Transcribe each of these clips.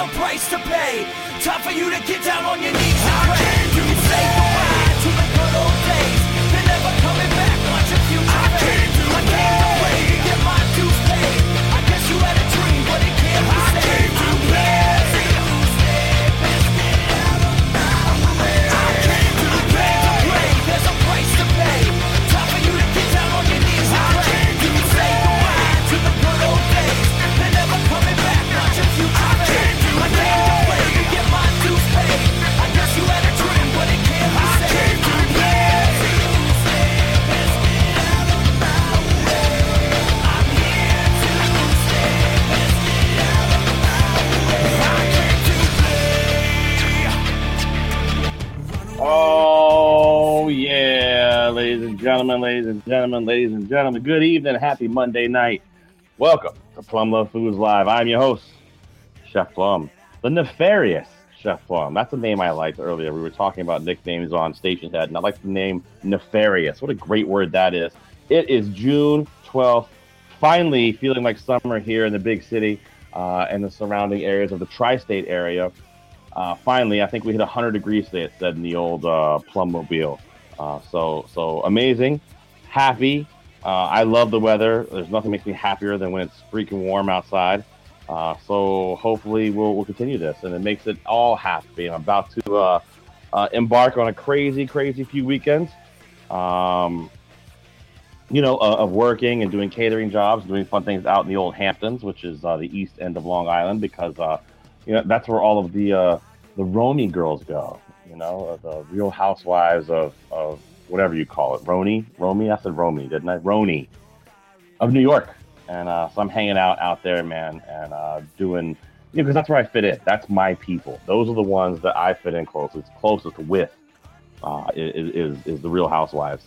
a price to pay. Time for you to get down on your knees and pray. You can say goodbye to the good old days. They're never coming back, watch your future fade. I came to play to get my dues paid. I guess you had a dream, but it can't be saved. I came to play, there's a price to pay. Time for you to get down on your knees and pray. You can say goodbye to the good old days. They're never coming back, watch your future fade. I came to play to get my dues paid. I guess you had a dream, but it can't be saved. Oh, yeah, ladies and gentlemen, good evening, happy Monday night. Welcome to Plum Love Foods Live. I'm your host, Chef Plum, the nefarious Chef Plum. That's a name I liked earlier. We were talking about nicknames on Station Head, and I like the name Nefarious. What a great word that is. It is June 12th, finally feeling like summer here in the big city and the surrounding areas of the tri-state area. Finally, I think we hit 100 degrees today, it said in the old Plummobile. So amazing, happy. I love the weather. There's nothing makes me happier than when it's freaking warm outside. So hopefully we'll continue this, and it makes it all happy. I'm about to embark on a crazy few weekends, of working and doing catering jobs, doing fun things out in the old Hamptons, which is the east end of Long Island, because that's where all of the Romy girls go. The Real Housewives of whatever you call it. Romy? I said Romy, didn't I? Roni of New York. And so I'm hanging out there, man, and doing, because that's where I fit in. That's my people. Those are the ones that I fit in closest with, is the Real Housewives.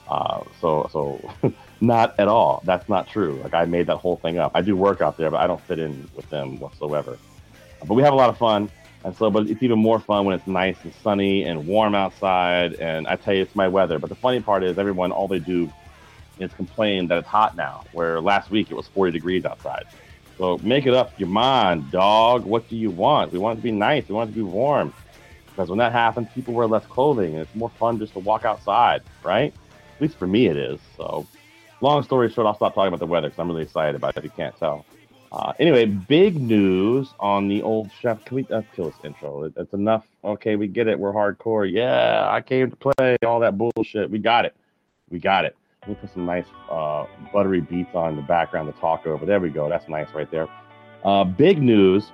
So not at all. That's not true. Like, I made that whole thing up. I do work out there, but I don't fit in with them whatsoever. But we have a lot of fun. But it's even more fun when it's nice and sunny and warm outside. And I tell you, it's my weather. But the funny part is, everyone, all they do is complain that it's hot now, where last week it was 40 degrees outside. So make it up your mind, dog. What do you want? We want it to be nice. We want it to be warm. Because when that happens, people wear less clothing, and it's more fun just to walk outside, right? At least for me it is. So long story short, I'll stop talking about the weather because I'm really excited about it, if you can't tell. Anyway, big news on the old chef. Can we kill this intro? It's enough. Okay, we get it. We're hardcore. Yeah, I came to play all that bullshit. We got it. Let me put some nice buttery beats on in the background to talk over. There we go. That's nice right there. Big news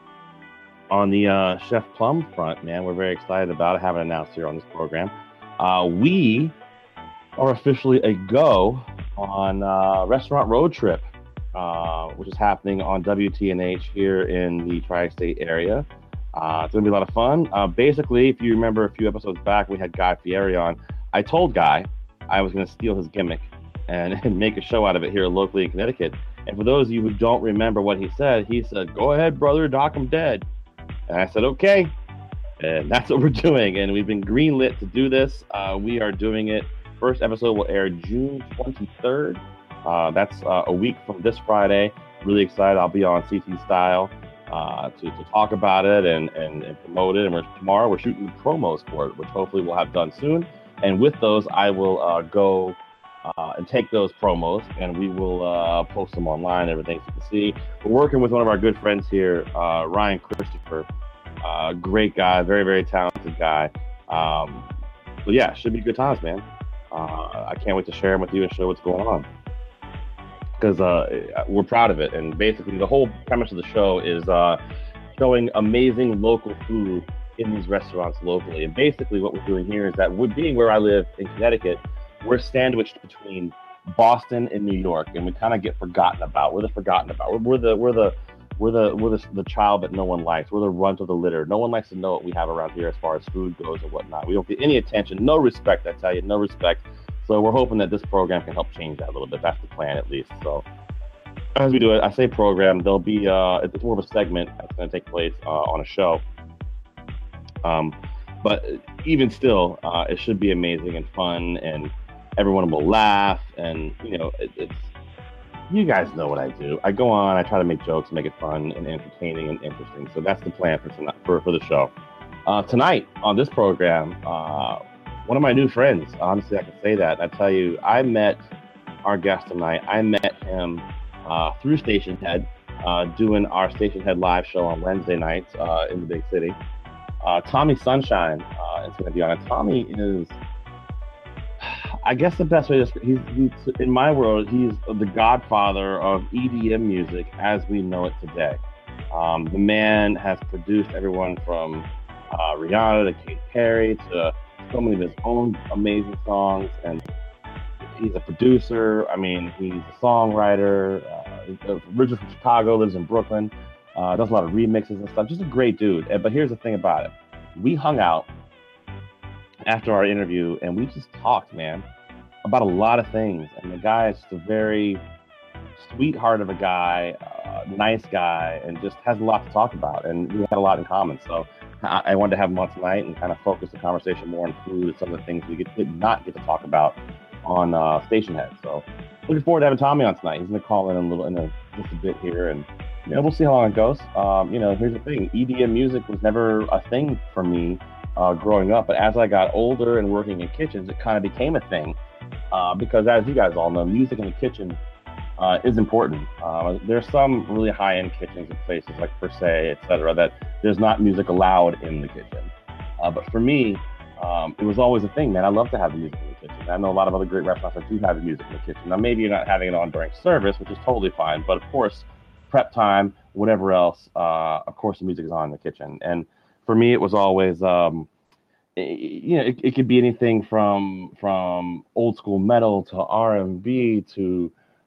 on the Chef Plum front, man. We're very excited about it. Haven't announced here on this program. We are officially a go on Restaurant Road Trip. Which is happening on WTNH here in the tri-state area. It's going to be a lot of fun. Basically, if you remember a few episodes back, we had Guy Fieri on. I told Guy I was going to steal his gimmick and make a show out of it here locally in Connecticut. And for those of you who don't remember what he said, go ahead, brother, dock him dead. And I said, okay. And that's what we're doing. And we've been greenlit to do this. We are doing it. First episode will air June 23rd. That's a week from this Friday. Really excited. I'll be on CT Style to talk about it and promote it. And tomorrow we're shooting promos for it, which hopefully we'll have done soon. And with those, I will go and take those promos, and we will post them online, everything so you can see. We're working with one of our good friends here, Ryan Christopher. Great guy, very, very talented guy. So yeah, should be good times, man. I can't wait to share them with you and show what's going on, because we're proud of it. And basically the whole premise of the show is showing amazing local food in these restaurants locally. And basically what we're doing here is that, being where I live in Connecticut, we're sandwiched between Boston and New York, and we kind of get forgotten about. We're the forgotten about. We're the child that no one likes. We're the runt of the litter. No one likes to know what we have around here as far as food goes and whatnot. We don't get any attention, no respect, I tell you, no respect. So we're hoping that this program can help change that a little bit. That's the plan, at least. So as we do it, I say program, there'll be it's more of a segment that's going to take place on a show. But even still, it should be amazing and fun, and everyone will laugh. And it's you guys know what I do. I go on, I try to make jokes, make it fun and entertaining and interesting. So that's the plan for tonight, for the show. Tonight on this program, one of my new friends. Honestly, I can say that. I tell you, I met our guest tonight. I met him through Station Head, doing our Station Head live show on Wednesday nights in the big city. Tommy Sunshine is going to be on it. Tommy is, I guess, the best way to describe. He's in my world. He's the godfather of EDM music as we know it today. The man has produced everyone from Rihanna to Katy Perry to so many of his own amazing songs, and he's a producer. I mean, he's a songwriter. Originally from Chicago, lives in Brooklyn. Does a lot of remixes and stuff. Just a great dude. But here's the thing about it: we hung out after our interview, and we just talked, man, about a lot of things. And the guy is just a very sweetheart of a guy, nice guy, and just has a lot to talk about. And we had a lot in common. So I wanted to have him on tonight and kind of focus the conversation more on food and some of the things we did not get to talk about on Station Head. So looking forward to having Tommy on tonight. He's going to call in just a bit here, and we'll see how long it goes. Here's the thing: EDM music was never a thing for me growing up, but as I got older and working in kitchens, it kind of became a thing because, as you guys all know, music in the kitchen is important. There's some really high-end kitchens in places like Per Se, etc., that there's not music allowed in the kitchen. But for me, it was always a thing, man. I love to have the music in the kitchen. I know a lot of other great restaurants that do have the music in the kitchen. Now, maybe you're not having it on during service, which is totally fine. But of course, prep time, whatever else, of course, the music is on in the kitchen. And for me, it was always, it could be anything from old school metal to R&B to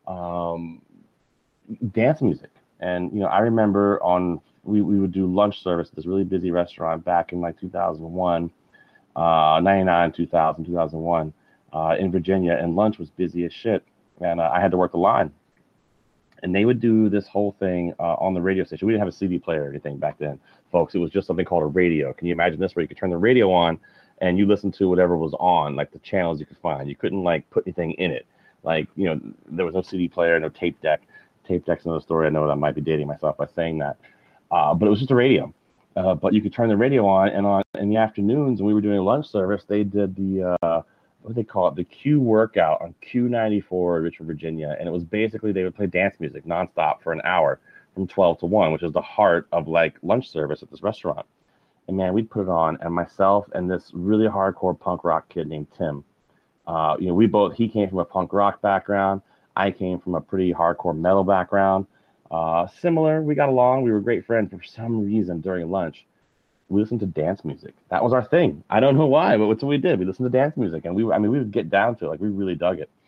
dance music. And I remember we would do lunch service at this really busy restaurant back in like 2001, 99, 2000, 2001 in Virginia, and lunch was busy as shit. And I had to work the line. And they would do this whole thing on the radio station. We didn't have a CD player or anything back then, folks. It was just something called a radio. Can you imagine this, where you could turn the radio on and you listen to whatever was on, like the channels you could find. You couldn't like put anything in it. Like, there was no CD player, no tape deck. Tape deck's another story. I know that I might be dating myself by saying that. But it was just a radio. But you could turn the radio on, and in the afternoons when we were doing a lunch service, they did the what do they call it? The Q workout on Q94 in Richmond, Virginia. And it was basically they would play dance music nonstop for an hour from 12 to 1, which is the heart of like lunch service at this restaurant. And man, we'd put it on, and myself and this really hardcore punk rock kid named Tim, he came from a punk rock background. I came from a pretty hardcore metal background. Similar, we got along. We were great friends. For some reason, during lunch, we listened to dance music. That was our thing. I don't know why, but that's what we did. We listened to dance music, and we would get down to it. Like, we really dug it.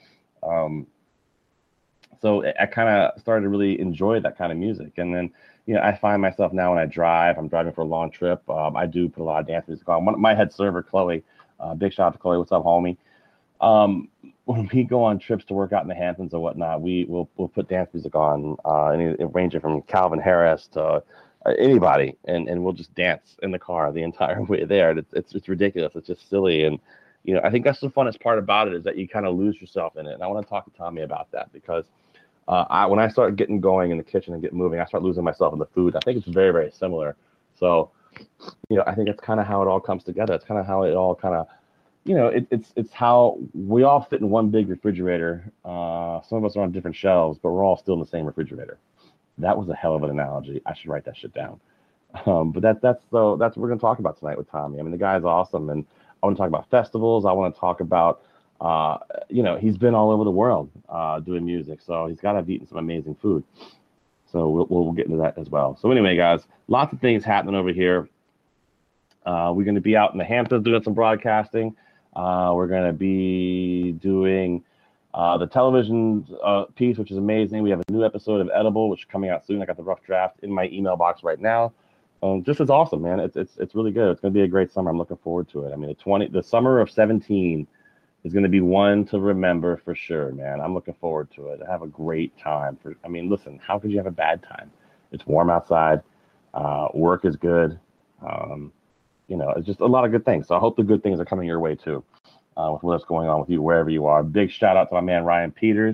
So I kind of started to really enjoy that kind of music. And then, I find myself now when I drive, I'm driving for a long trip. I do put a lot of dance music on. My head server, Chloe, big shout out to Chloe. What's up, homie? When we go on trips to work out in the Hamptons or whatnot, we'll put dance music on, ranging from Calvin Harris to anybody, and we'll just dance in the car the entire way there. And it's ridiculous. It's just silly, and I think that's the funnest part about it, is that you kind of lose yourself in it. And I want to talk to Tommy about that, because when I start getting going in the kitchen and get moving, I start losing myself in the food. I think it's very, very similar. So, I think it's kind of how it all comes together. It's kind of how it all kind of, it's how we all fit in one big refrigerator. Some of us are on different shelves, but we're all still in the same refrigerator. That was a hell of an analogy. I should write that shit down. But that's what we're going to talk about tonight with Tommy. I mean, the guy's awesome, and I want to talk about festivals. I want to talk about, he's been all over the world doing music, so he's got to have eaten some amazing food. So we'll get into that as well. So anyway, guys, lots of things happening over here. We're going to be out in the Hamptons doing some broadcasting. We're going to be doing the television piece, which is amazing. We have a new episode of Edible, which is coming out soon. I got the rough draft in my email box right now. Just as awesome, man. It's really good. It's going to be a great summer. I'm looking forward to it. I mean, the summer of 17 is going to be one to remember for sure, man. I'm looking forward to it. I have a great time. Listen, how could you have a bad time? It's warm outside. Work is good. It's just a lot of good things. So I hope the good things are coming your way too, with what's going on with you, wherever you are. Big shout out to my man, Ryan Peters.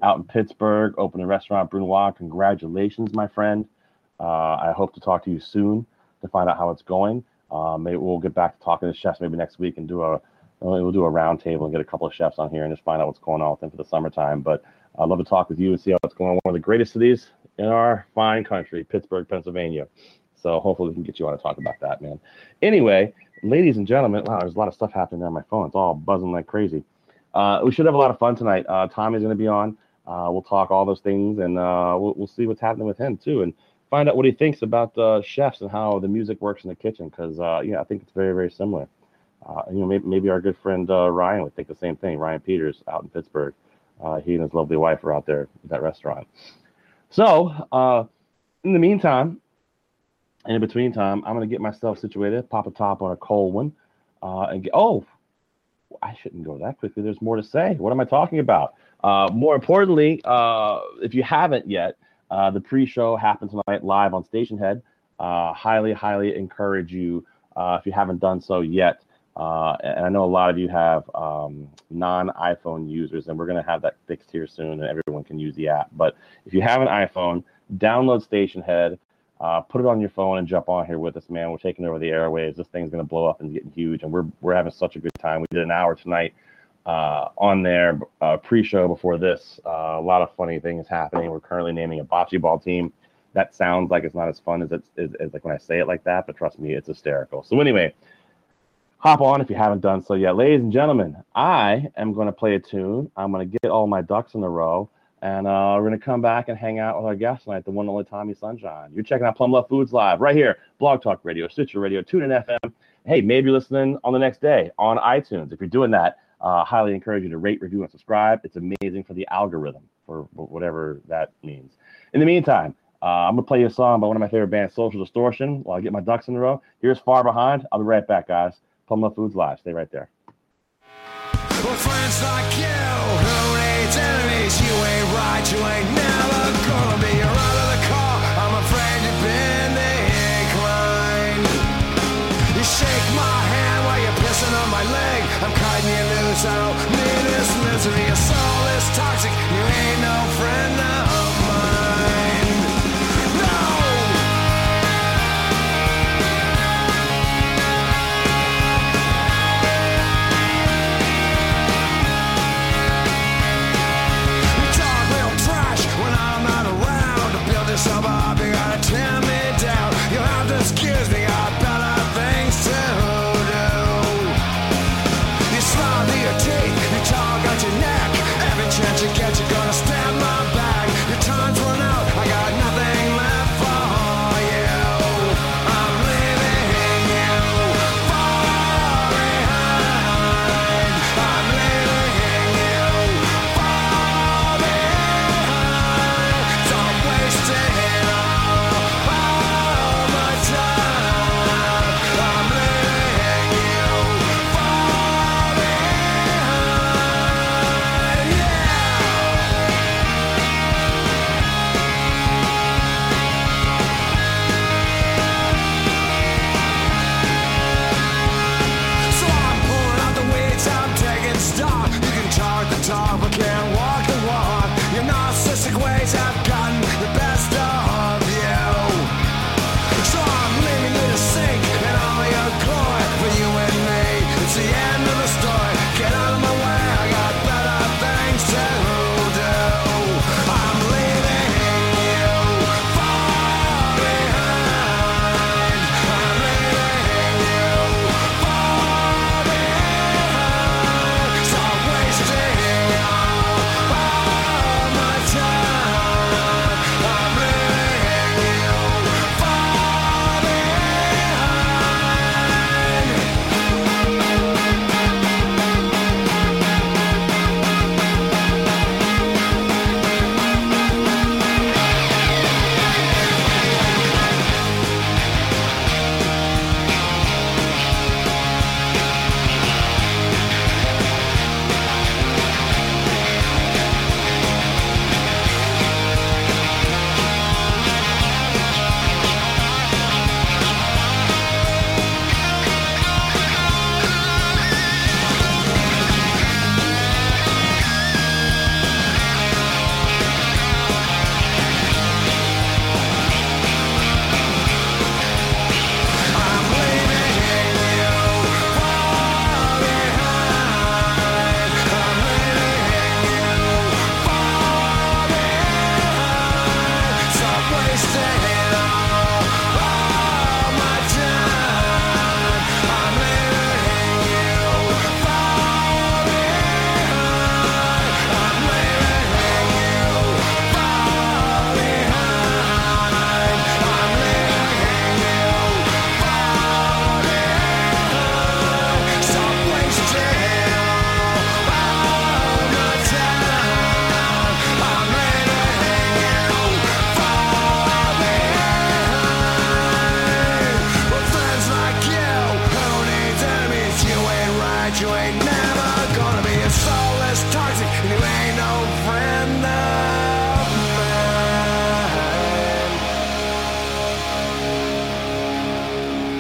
out in Pittsburgh, opening Restaurant Brunoise. Congratulations, my friend. I hope to talk to you soon to find out how it's going. Maybe we'll get back to talking to chefs maybe next week and we'll do a round table and get a couple of chefs on here and just find out what's going on with them for the summertime. But I'd love to talk with you and see how it's going on. One of the greatest cities in our fine country, Pittsburgh, Pennsylvania. So hopefully we can get you on to talk about that, man. Anyway, ladies and gentlemen, wow, there's a lot of stuff happening on my phone. It's all buzzing like crazy. We should have a lot of fun tonight. Tommy's going to be on. We'll talk all those things, and we'll see what's happening with him too, and find out what he thinks about chefs and how the music works in the kitchen. Because I think it's very, very similar. Maybe our good friend Ryan would think the same thing. Ryan Peters out in Pittsburgh. He and his lovely wife are out there at that restaurant. So in the meantime, and in between time, I'm going to get myself situated, pop a top on a cold one, and get. Oh, I shouldn't go that quickly. There's more to say. What am I talking about? More importantly, if you haven't yet, the pre-show happens tonight live on Stationhead. Highly, highly encourage you if you haven't done so yet. And I know a lot of you have non-iPhone users, and we're going to have that fixed here soon, and everyone can use the app. But if you have an iPhone, download Stationhead. Put it on your phone and jump on here with us, man. We're taking over the airwaves. This thing's going to blow up and getting huge, and we're having such a good time. We did an hour tonight on there, pre-show before this. A lot of funny things happening. We're currently naming a bocce ball team. That sounds like it's not as fun as like when I say it like that, but trust me, it's hysterical. So anyway, hop on if you haven't done so yet. Ladies and gentlemen, I am going to play a tune. I'm going to get all my ducks in a row. And we're going to come back and hang out with our guest tonight, the one and only Tommy Sunshine. You're checking out Plum Love Foods Live right here, Blog Talk Radio, Stitcher Radio, TuneIn FM. Hey, maybe you're listening on the next day on iTunes. If you're doing that, highly encourage you to rate, review, and subscribe. It's amazing for the algorithm, for whatever that means. In the meantime, I'm going to play you a song by one of my favorite bands, Social Distortion, while I get my ducks in a row. Here's Far Behind. I'll be right back, guys. Plum Love Foods Live. Stay right there. Well, friends like you, who needs enemies? You ain't right, you ain't never gonna be. You're out of the car, I'm afraid you've been inclined. You shake my hand while you're pissing on my leg. I'm cutting you loose, I don't need this misery. Your soul is toxic, you ain't no friend of mine. No! Suburb, you gotta tear me down. You have to excuse me, got better things to do. You smile through your teeth, you talk out your neck. Every chance you get, you're gonna stab my back. Your time's run out, I got nothing left for you. I'm leaving you far behind. I'm leaving you far behind. So I'm wasting talk, but can't walk the walk. Your narcissistic ways have gotten the best of you. So I'm leaving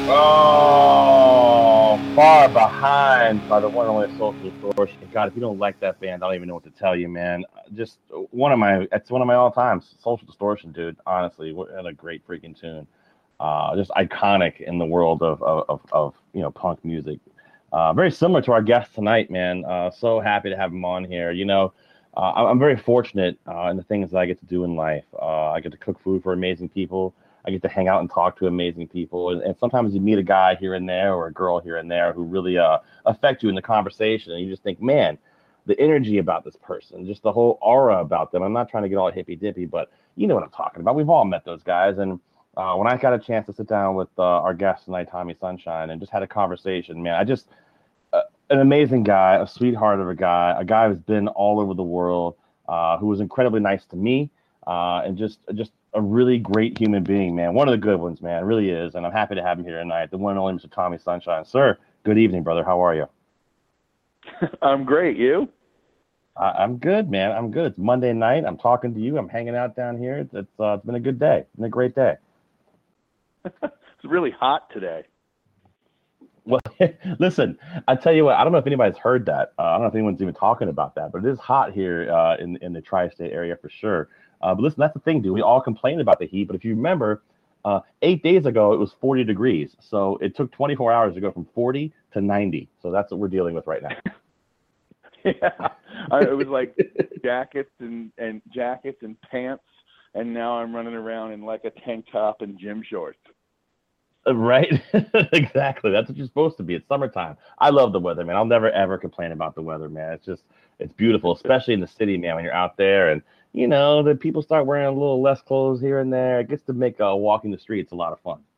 Oh, Far Behind by the one and only Social Distortion. God, if you don't like that band, I don't even know what to tell you, man. Just it's one of my all times. Social Distortion, dude. Honestly, what a great freaking tune. Just iconic in the world of punk music. Very similar to our guest tonight, man. So happy to have him on here. I'm very fortunate in the things that I get to do in life. I get to cook food for amazing people. I get to hang out and talk to amazing people, and sometimes you meet a guy here and there or a girl here and there who really affect you in the conversation, and you just think, man, the energy about this person, just the whole aura about them. I'm not trying to get all hippy dippy, but you know what I'm talking about. We've all met those guys, and when I got a chance to sit down with our guest tonight, Tommy Sunshine, and just had a conversation, man, an amazing guy, a sweetheart of a guy who's been all over the world, who was incredibly nice to me, and just a really great human being, man. One of the good ones, man, really is. And I'm happy to have him here tonight. The one and only Mr. Tommy Sunshine. Sir, good evening, brother. How are you? I'm great. You? I'm good, man. I'm good. It's Monday night. I'm talking to you. I'm hanging out down here. It's been a good day. It's been a great day. It's really hot today. Well, listen, I tell you what, I don't know if anybody's heard that. I don't know if anyone's even talking about that, but it is hot here in the tri-state area for sure. But listen, that's the thing, dude. We all complain about the heat, but if you remember, 8 days ago, it was 40 degrees. So it took 24 hours to go from 40 to 90. So that's what we're dealing with right now. Yeah, it was like jackets and pants, and now I'm running around in like a tank top and gym shorts. Right? Exactly. That's what you're supposed to be. It's summertime. I love the weather, man. I'll never, ever complain about the weather, man. It's beautiful, especially in the city, man, when you're out there and, the people start wearing a little less clothes here and there. It gets to make walking the streets a lot of fun.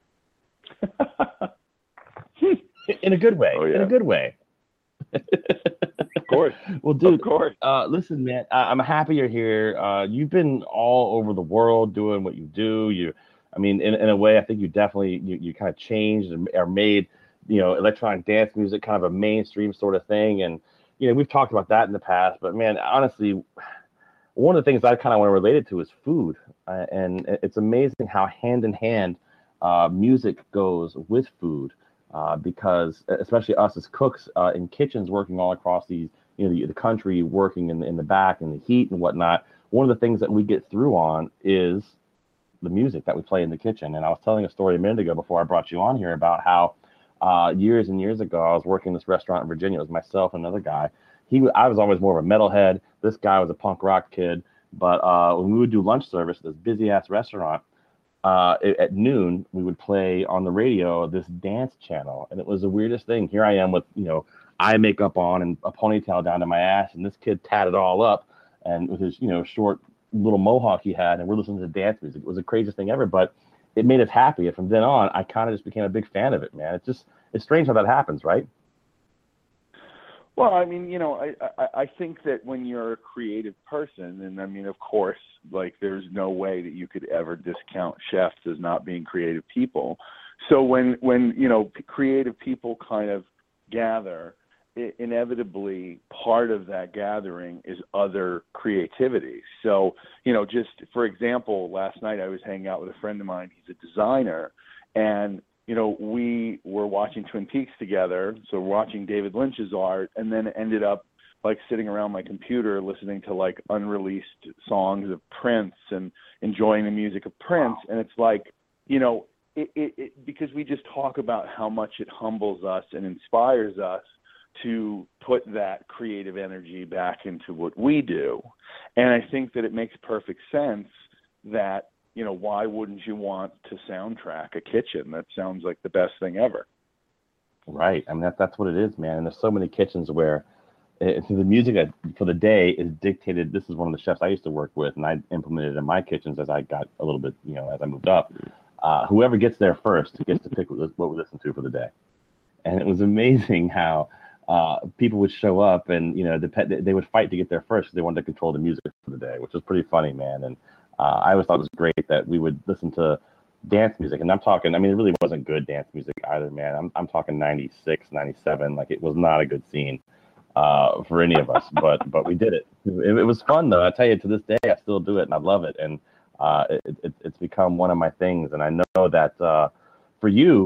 In a good way. Oh, yeah. In a good way. Of course. Well, dude, of course. Listen, man, I'm happy you're here. You've been all over the world doing what you do. In a way, I think you definitely you kind of changed and are made, electronic dance music kind of a mainstream sort of thing. And we've talked about that in the past. But man, honestly, one of the things I kind of want to relate it to is food, and it's amazing how hand in hand music goes with food, because especially us as cooks in kitchens working all across the country, working in the back in the heat and whatnot. One of the things that we get through on is the music that we play in the kitchen. And I was telling a story a minute ago before I brought you on here about how years and years ago I was working in this restaurant in Virginia. It was myself and another guy. I was always more of a metalhead. This guy was a punk rock kid. But when we would do lunch service at this busy ass restaurant, at noon we would play on the radio this dance channel, and it was the weirdest thing. Here I am with eye makeup on and a ponytail down to my ass, and this kid tatted all up and with his short little mohawk he had, and we're listening to dance music. It was the craziest thing ever, but it made us happy. And from then on, I kind of just became a big fan of it, man. It's strange how that happens, right? Well, I think that when you're a creative person, and of course, like there's no way that you could ever discount chefs as not being creative people. So when creative people kind of gather, inevitably part of that gathering is other creativity. So, just for example, last night I was hanging out with a friend of mine. He's a designer, and we were watching Twin Peaks together. So watching David Lynch's art, and then ended up like sitting around my computer listening to like unreleased songs of Prince and enjoying the music of Prince. And it's like, because we just talk about how much it humbles us and inspires us to put that creative energy back into what we do. And I think that it makes perfect sense that, why wouldn't you want to soundtrack a kitchen? That sounds like the best thing ever. Right. That's what it is, man. And there's so many kitchens where the music for the day is dictated. This is one of the chefs I used to work with, and I implemented it in my kitchens as I got a little bit, as I moved up. Whoever gets there first gets to pick what we listen to for the day. And it was amazing how people would show up and, they would fight to get there first because they wanted to control the music for the day, which was pretty funny, man. And I always thought it was great that we would listen to dance music. And I'm talking, it really wasn't good dance music either, man. I'm talking 96, 97. Like, it was not a good scene for any of us, but we did it. It was fun, though. I tell you, to this day, I still do it, and I love it. And it's become one of my things. And I know that for you,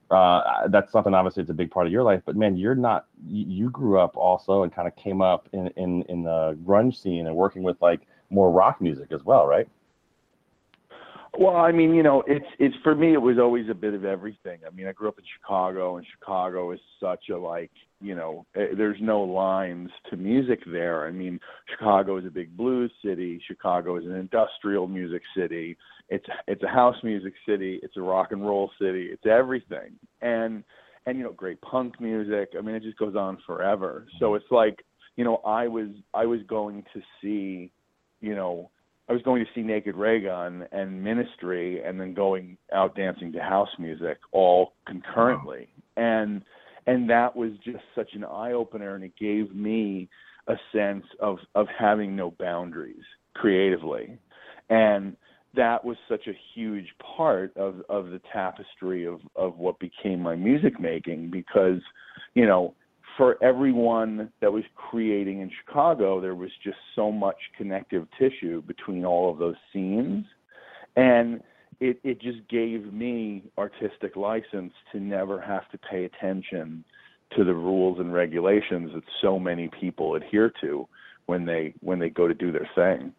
That's something, obviously, it's a big part of your life. But man, you're not. You grew up also and kind of came up in the grunge scene and working with like more rock music as well, right? Well, I mean, it's for me. It was always a bit of everything. I mean, I grew up in Chicago, and Chicago is such a there's no lines to music there. I mean, Chicago is a big blues city. Chicago is an industrial music city. It's a house music city. It's a rock and roll city. It's everything, and great punk music. I mean, it just goes on forever. So it's like, I was going to see, I was going to see Naked Raygun and Ministry, and then going out dancing to house music all concurrently. Wow. And that was just such an eye opener, and it gave me a sense of having no boundaries creatively. And that was such a huge part of the tapestry of what became my music making, because, for everyone that was creating in Chicago, there was just so much connective tissue between all of those scenes. And it just gave me artistic license to never have to pay attention to the rules and regulations that so many people adhere to when they go to do their thing.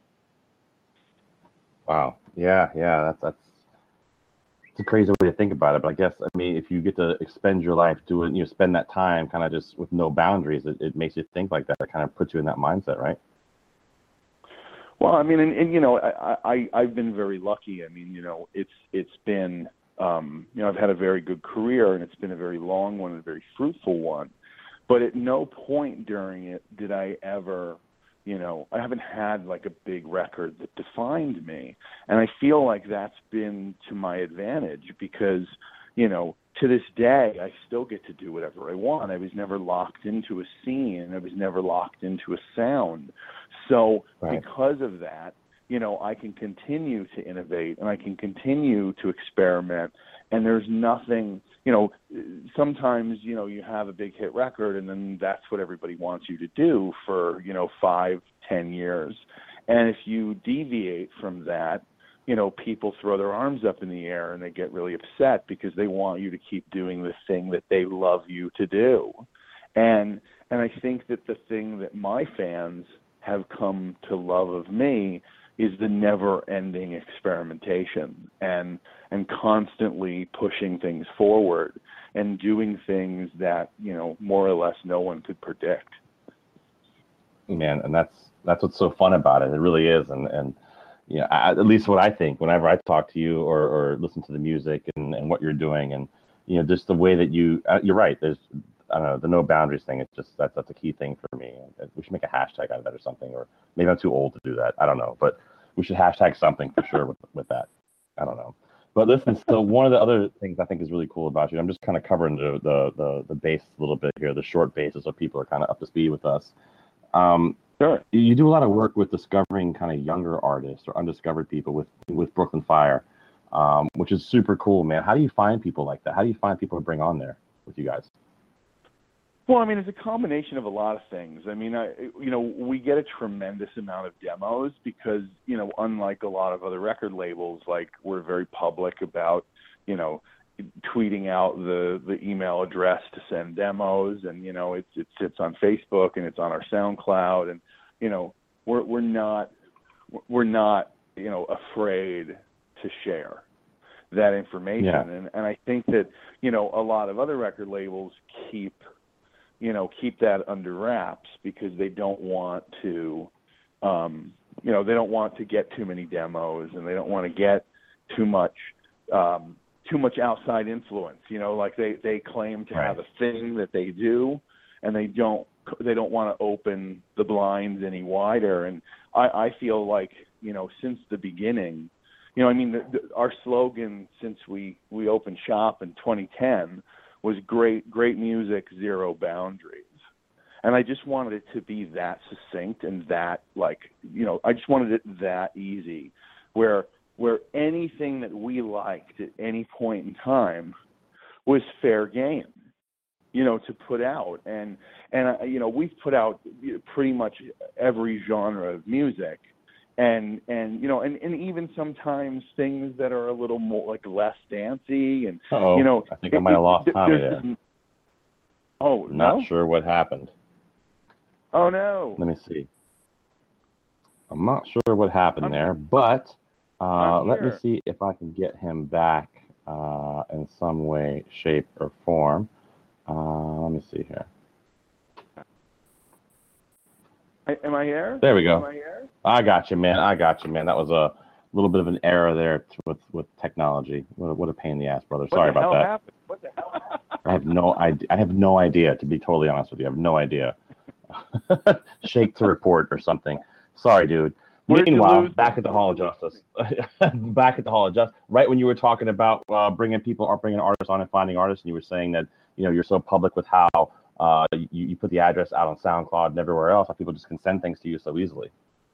Wow. Yeah. That's it's a crazy way to think about it, but I guess, I mean, if you get to expend your life doing, spend that time kind of just with no boundaries, it makes you think like that. It kind of puts you in that mindset, right? Well, I mean, and I've been very lucky. I mean, it's been, I've had a very good career, and it's been a very long one and a very fruitful one. But at no point during it did I ever, I haven't had like a big record that defined me. And I feel like that's been to my advantage because, to this day, I still get to do whatever I want. I was never locked into a scene. I was never locked into a sound. So right. Because of that, I can continue to innovate, and I can continue to experiment. And there's nothing, sometimes, you have a big hit record, and then that's what everybody wants you to do for, 5-10 years. And if you deviate from that, people throw their arms up in the air and they get really upset because they want you to keep doing the thing that they love you to do. And I think that the thing that my fans have come to love of me is the never-ending experimentation and constantly pushing things forward and doing things that, more or less no one could predict. Man, and that's what's so fun about it. It really is. And at least what I think whenever I talk to you or listen to the music and what you're doing, and just the way that you're right. There's, I don't know, the no boundaries thing. It's just that's a key thing for me. We should make a hashtag out of that or something, or maybe I'm too old to do that. I don't know, but we should hashtag something for sure with that. I don't know. But listen, so one of the other things I think is really cool about you, I'm just kind of covering the base a little bit here, the short bases, so people are kind of up to speed with us. Sure. You do a lot of work with discovering kind of younger artists or undiscovered people with Brooklyn Fire, which is super cool, man. How do you find people like that? How do you find people to bring on there with you guys? Well, I mean, it's a combination of a lot of things. I mean, we get a tremendous amount of demos because, unlike a lot of other record labels, like we're very public about, tweeting out the email address to send demos, and it sits on Facebook and it's on our SoundCloud, and we're not afraid to share that information. Yeah. And I think that a lot of other record labels keep that under wraps because they don't want to they don't want to get too many demos, and they don't want to get too much outside influence. Like they claim to have a thing that they do, and they don't want to open the blinds any wider. And I feel like, since the beginning, our slogan since we opened shop in 2010 was great music, zero boundaries. And I just wanted it to be that succinct and that, I just wanted it that easy, where anything that we liked at any point in time was fair game, to put out. And we've put out pretty much every genre of music. and you know, and even sometimes things that are a little more like less dancey, and Uh-oh. you know, I think I might have lost Tommy there. Oh, Not no? sure what happened. Oh no. Let me see. I'm not sure what happened I'm there, but let me here. see if I can get him back in some way, shape, or form. Let me see here. Am I here? There we go. Am I here? I got you, man. I got you, man. That was a little bit of an error there with technology. What a pain in the ass, brother. Sorry about that. Happened? What the hell happened? I have no idea. I have no idea, to be totally honest with you. I have no idea. Shake to report or something. Sorry, dude. Meanwhile, back at the Hall of Justice. Back at the Hall of Justice. Right when you were talking about bringing artists on and finding artists, and you were saying that you're so public with how you put the address out on SoundCloud and everywhere else, how people just can send things to you so easily.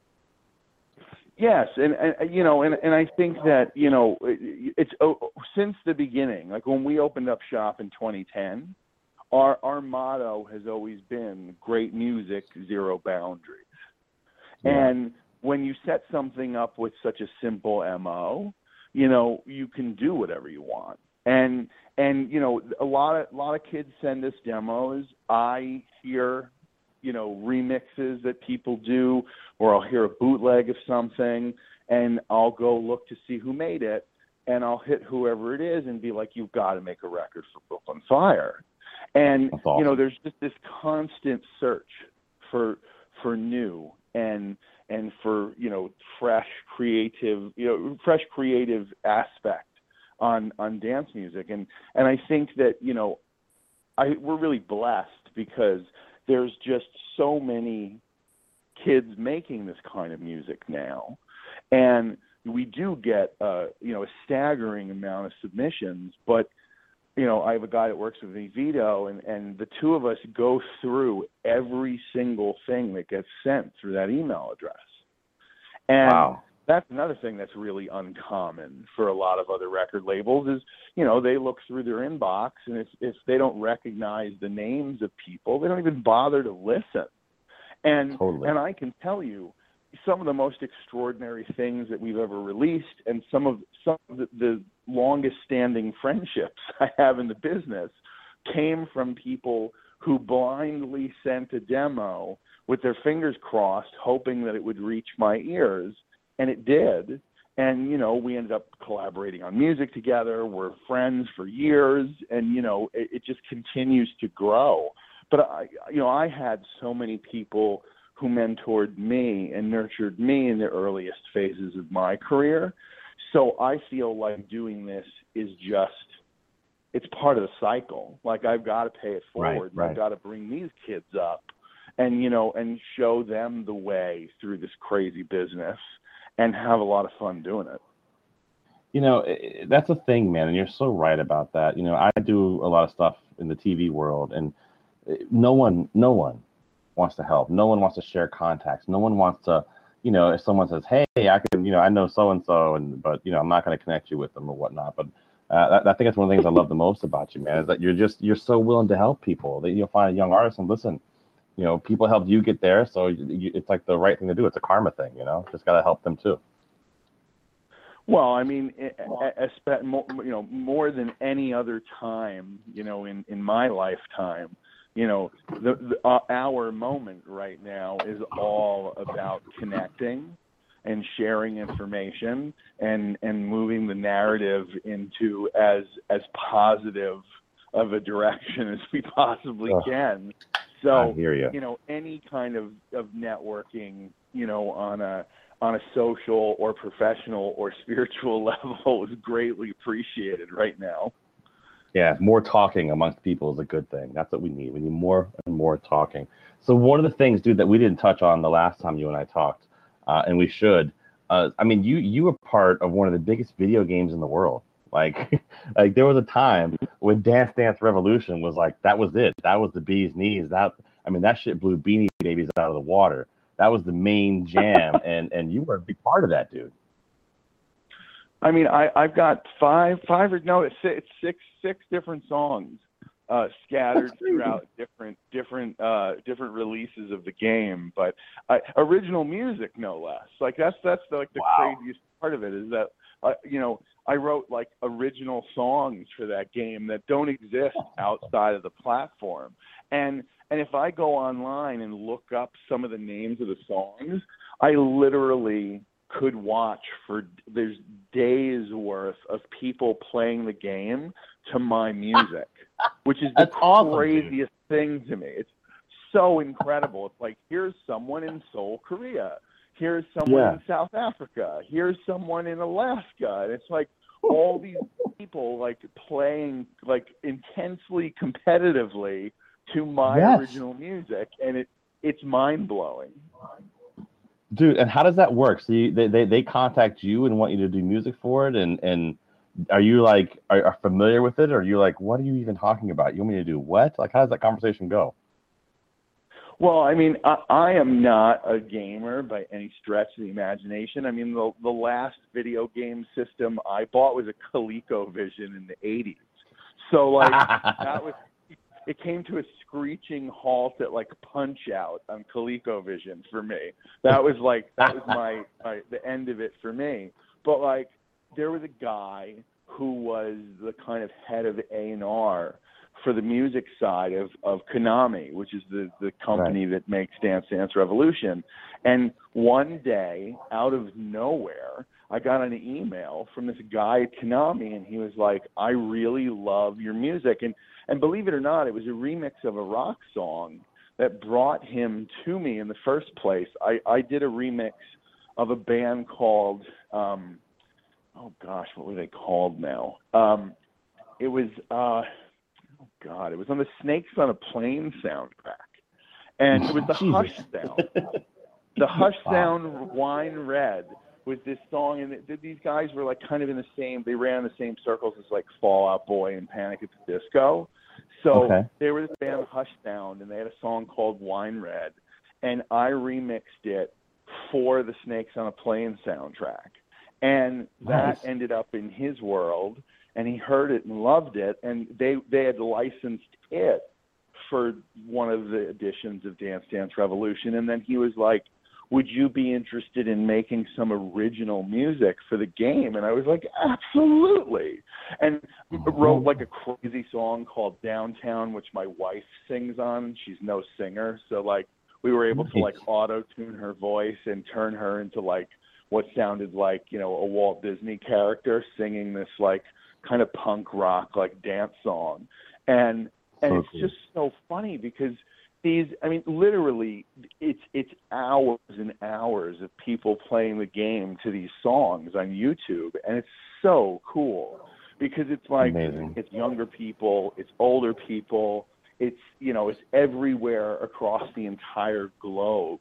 Yes, and I think that it's since the beginning, like when we opened up shop in 2010, our motto has always been great music, zero boundaries. Yeah. And when you set something up with such a simple MO, you can do whatever you want. And a lot of kids send us demos. I hear remixes that people do, or I'll hear a bootleg of something, and I'll go look to see who made it, and I'll hit whoever it is and be like, you've got to make a record for Brooklyn Fire. And That's awesome. there's just this constant search for new and for fresh creative aspect on dance music, and I think that we're really blessed because there's just so many kids making this kind of music now, and we do get a staggering amount of submissions. But I have a guy that works with me, Vito, and the two of us go through every single thing that gets sent through that email address. And wow. That's another thing that's really uncommon for a lot of other record labels is, they look through their inbox, and if they don't recognize the names of people, they don't even bother to listen. And Totally. And I can tell you some of the most extraordinary things that we've ever released, and some of the longest standing friendships I have in the business came from people who blindly sent a demo with their fingers crossed, hoping that it would reach my ears. And it did. And, we ended up collaborating on music together. We're friends for years, and, it just continues to grow. But, I had so many people who mentored me and nurtured me in the earliest phases of my career. So I feel like doing this is it's part of the cycle. Like, I've got to pay it forward. Right. I've got to bring these kids up and, and show them the way through this crazy business, and have a lot of fun doing it. That's a thing, man, and you're so right about that. I do a lot of stuff in the TV world, and no one wants to help. No one wants to share contacts. No one wants to, if someone says, hey, I can, I know so-and-so, but, I'm not going to connect you with them or whatnot. But I think that's one of the things I love the most about you, man, is that you're so willing to help people. That you'll find a young artist and listen, people helped you get there, so it's like the right thing to do. It's a karma thing, just got to help them too. Well, I mean, more than any other time, in my lifetime, our moment right now is all about connecting and sharing information and moving the narrative into as positive of a direction as we possibly can. So, I hear you. Any kind of networking, on a social or professional or spiritual level is greatly appreciated right now. Yeah, more talking amongst people is a good thing. That's what we need. We need more and more talking. So one of the things, dude, that we didn't touch on the last time you and I talked, and we should, you were part of one of the biggest video games in the world. Like there was a time when Dance Dance Revolution was like, that was it. That was the bee's knees. That shit blew Beanie Babies out of the water. That was the main jam, and you were a big part of that, dude. I mean, I've got six different songs scattered That's crazy. throughout different releases of the game, but original music no less. Like that's like the Wow. craziest part of it is that I wrote like original songs for that game that don't exist outside of the platform. And if I go online and look up some of the names of the songs, I literally could watch for there's days worth of people playing the game to my music, which is the That's awesome, dude. craziest thing to me. It's so incredible. It's like, here's someone in Seoul, Korea. Here's someone Yeah. in South Africa. Here's someone in Alaska. And it's like all these people like playing like intensely competitively to my Yes. original music, and it's mind blowing. Dude, and how does that work? So they contact you and want you to do music for it, and are you like are familiar with it, or are you like, what are you even talking about? You want me to do what? Like, how does that conversation go? Well, I mean, I am not a gamer by any stretch of the imagination. I mean, the last video game system I bought was a ColecoVision in the 80s. So, like, that was, it came to a screeching halt at, like, Punch-Out on ColecoVision for me. That was my the end of it for me. But, like, there was a guy who was the kind of head of A&R for the music side of Konami, which is the company that makes Dance Dance Revolution. And one day, out of nowhere, I got an email from this guy at Konami, and he was like, I really love your music. And believe it or not, it was a remix of a rock song that brought him to me in the first place. I did a remix of a band called, oh gosh, what were they called now? It was... it was on the Snakes on a Plane soundtrack. And it was the Hush sound. The Hush sound, Wine Red, was this song. And these guys were like kind of in the same, they ran in the same circles as like Fall Out Boy and Panic at the Disco. So they were this band, Hush Sound, and they had a song called Wine Red. And I remixed it for the Snakes on a Plane soundtrack. And that ended up in his world. And he heard it and loved it, and they had licensed it for one of the editions of Dance Dance Revolution. And then he was like, would you be interested in making some original music for the game? And I was like, absolutely. And wrote like a crazy song called Downtown, which my wife sings on. She's no singer. So like we were able to like auto-tune her voice and turn her into like what sounded like, a Walt Disney character singing this like kind of punk rock like dance song. And it's just so funny because literally it's hours and hours of people playing the game to these songs on YouTube, and it's so cool because it's like amazing. It's younger people, it's older people, it's it's everywhere across the entire globe.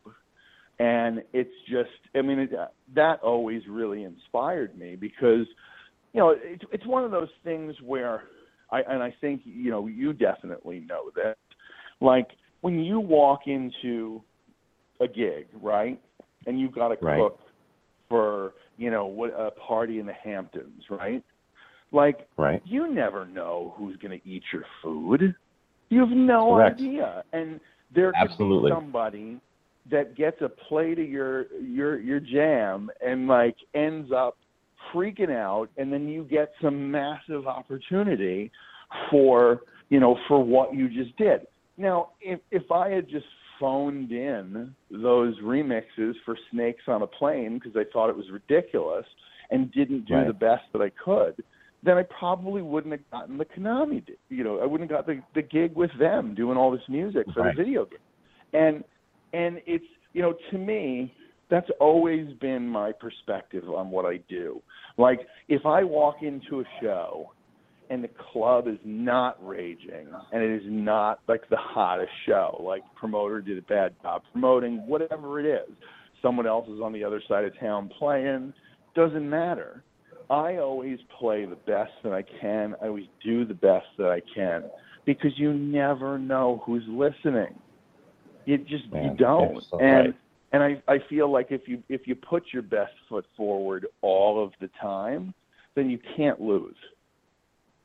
And it's just that always really inspired me because it's one of those things where I think, you definitely know that, like when you walk into a gig, right, and you've got to cook for, a party in the Hamptons, right? Like, you never know who's going to eat your food. You have no idea. And there could be somebody that gets a plate of your jam and like ends up freaking out, and then you get some massive opportunity for what you just did. Now, if I had just phoned in those remixes for Snakes on a Plane because I thought it was ridiculous and didn't do the best that I could, then I probably wouldn't have gotten the Konami. I wouldn't have got the gig with them doing all this music for the video game. And it's, to me, that's always been my perspective on what I do. Like, if I walk into a show and the club is not raging and it is not like the hottest show, like promoter did a bad job promoting, whatever it is, someone else is on the other side of town playing, doesn't matter. I always play the best that I can. I always do the best that I can because you never know who's listening. You don't. So and I feel like if you put your best foot forward all of the time, then you can't lose.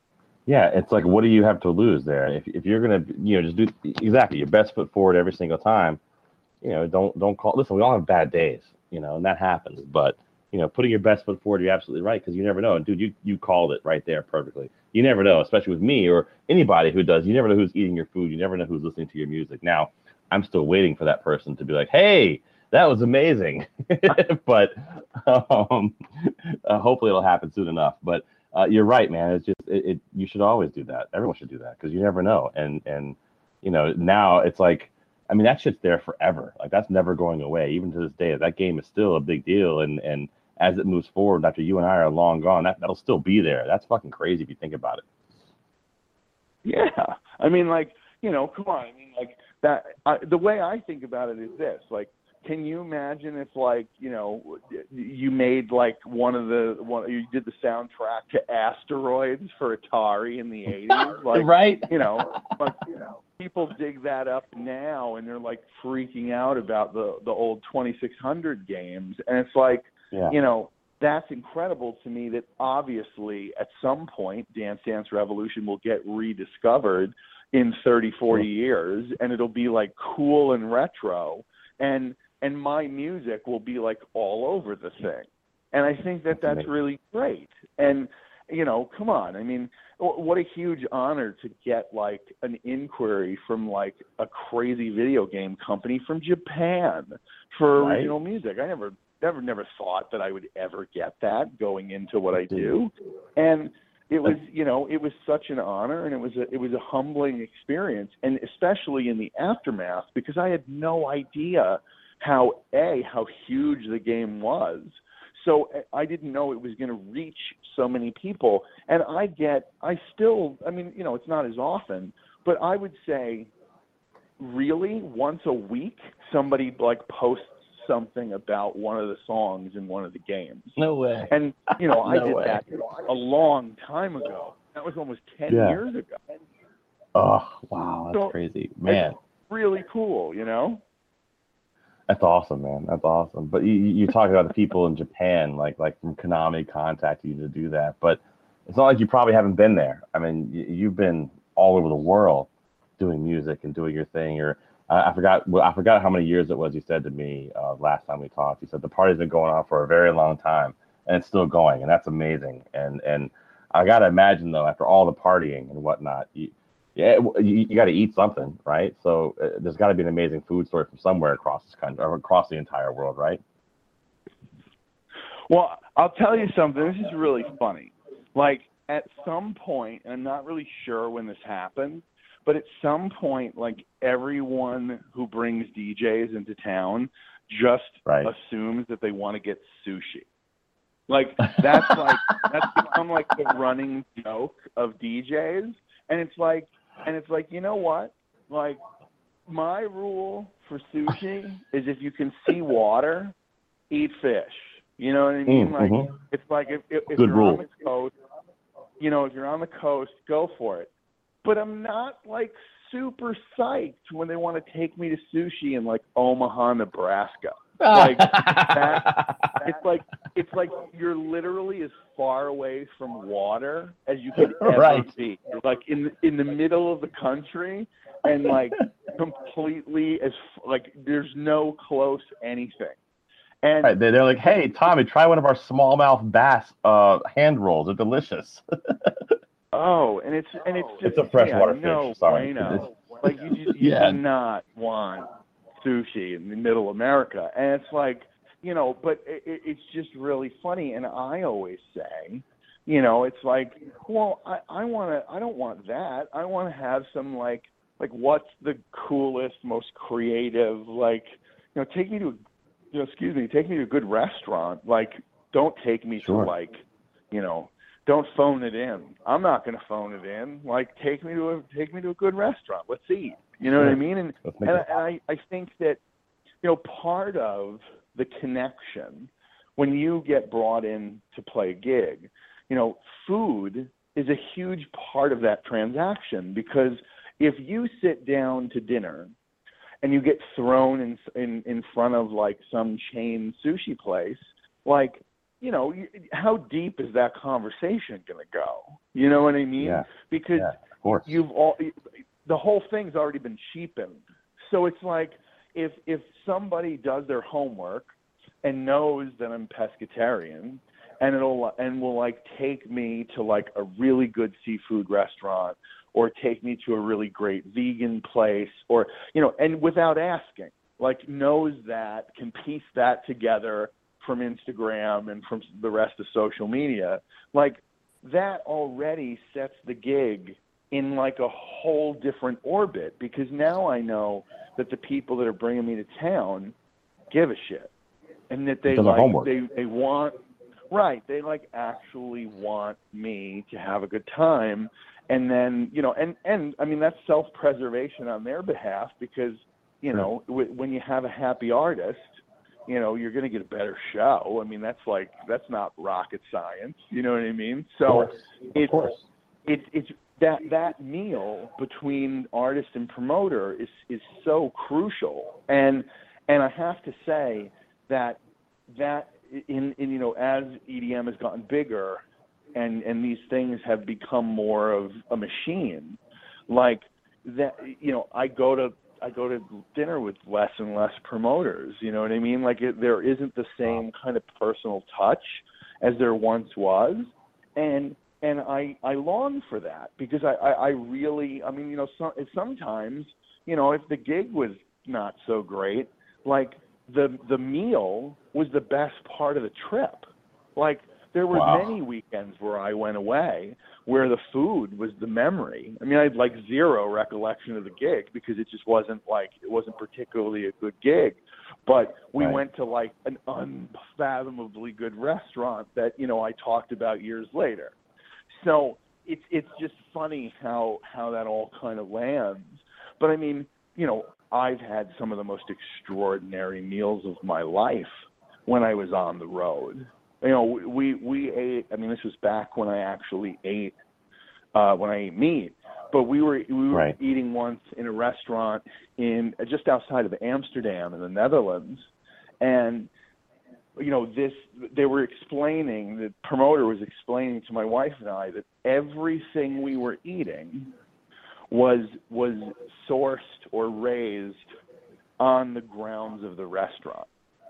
Yeah, it's like, what do you have to lose there? If you're gonna, just do exactly your best foot forward every single time, don't call. Listen, we all have bad days, and that happens. But putting your best foot forward, you're absolutely right because you never know. And dude, you called it right there perfectly. You never know, especially with me or anybody who does. You never know who's eating your food. You never know who's listening to your music. Now, I'm still waiting for that person to be like, "Hey, that was amazing," but um, hopefully it'll happen soon enough. But you're right, man. It's just you should always do that. Everyone should do that because you never know. And now it's like, I mean, that shit's there forever. Like that's never going away. Even to this day, that game is still a big deal. And as it moves forward, after you and I are long gone, that'll still be there. That's fucking crazy if you think about it. Yeah, I mean, like, come on. I mean, like that. The way I think about it is this: like, can you imagine if, like, you made like you did the soundtrack to Asteroids for Atari in the '80s, like, right? Like, people dig that up now, and they're like freaking out about the old 2600 games, and it's like, yeah. That's incredible to me that obviously at some point Dance Dance Revolution will get rediscovered in 30, 40 years, and it'll be like cool and retro, and my music will be like all over the thing. And I think that's really great. And, come on. I mean, what a huge honor to get like an inquiry from like a crazy video game company from Japan for original music. I never thought that I would ever get that going into what I do. And it was, it was such an honor, and it was a humbling experience, and especially in the aftermath, because I had no idea how huge the game was. So I didn't know it was going to reach so many people. And it's not as often, but I would say really once a week, somebody like posts something about one of the songs in one of the games. No way. And, I did that a long time ago. That was almost 10 years ago. Oh, wow. That's crazy. Man. It's really cool, That's awesome, man. That's awesome. But you talk about the people in Japan, like from Konami contacting you to do that. But it's not like you probably haven't been there. I mean, you've been all over the world doing music and doing your thing. Or I forgot how many years it was. You said to me last time we talked. You said the party's been going on for a very long time, and it's still going, and that's amazing. And I gotta imagine though, after all the partying and whatnot, you got to eat something, right? So there's got to be an amazing food story from somewhere across this country or across the entire world, right? Well, I'll tell you something. This is really funny. Like at some point, and I'm not really sure when this happened, but at some point, like everyone who brings DJs into town just assumes that they want to get sushi. Like that's become like the running joke of DJs, and it's like, you know what? Like, my rule for sushi is if you can see water, eat fish. You know what I mean? It's like if you're on the coast, if you're on the coast, go for it. But I'm not like super psyched when they want to take me to sushi in like Omaha, Nebraska. Like that, it's like you're literally as far away from water as you could ever be. You're like in the middle of the country, and like completely there's no close anything. And they're like, hey Tommy, try one of our smallmouth bass hand rolls. They're delicious. And it's just it's a freshwater fish. Sorry, like you do not want sushi in the middle of America. And it's like, but it's just really funny. And I always say, it's like, well, I don't want that. I want to have some like what's the coolest, most creative, take me to a good restaurant. Like, don't take me to don't phone it in. I'm not going to phone it in. Like, take me to a good restaurant. Let's eat. You know what I mean? And I think that, part of the connection when you get brought in to play a gig, food is a huge part of that transaction, because if you sit down to dinner and you get thrown in front of like some chain sushi place, like how deep is that conversation going to go? You know what I mean? Yeah. Because Yeah, of course. the whole thing's already been cheapened. So it's like if somebody does their homework and knows that I'm pescatarian and will like take me to like a really good seafood restaurant or take me to a really great vegan place or, and without asking, like knows that, can piece that together from Instagram and from the rest of social media, like that already sets the gig in like a whole different orbit, because now I know that the people that are bringing me to town give a shit, and that they they want, right, they like actually want me to have a good time. And then, and I mean, that's self-preservation on their behalf, because, when you have a happy artist, you're going to get a better show. I mean, that's not rocket science. You know what I mean? So of course. It's that meal between artist and promoter is so crucial. And I have to say that in as EDM has gotten bigger and these things have become more of a machine, like that, I go to dinner with less and less promoters. You know what I mean? Like there isn't the same kind of personal touch as there once was, and I long for that, because I really, I mean, sometimes, if the gig was not so great, like the meal was the best part of the trip. Like there were many weekends where I went away where the food was the memory. I mean, I had like zero recollection of the gig because it just wasn't particularly a good gig. But we went to like an unfathomably good restaurant that, I talked about years later. So it's just funny how that all kind of lands. But I mean, I've had some of the most extraordinary meals of my life when I was on the road. We ate, I mean, this was back when I actually ate, when I ate meat, but we were eating once in a restaurant just outside of Amsterdam in the Netherlands. And, the promoter was explaining to my wife and I that everything we were eating was sourced or raised on the grounds of the restaurant.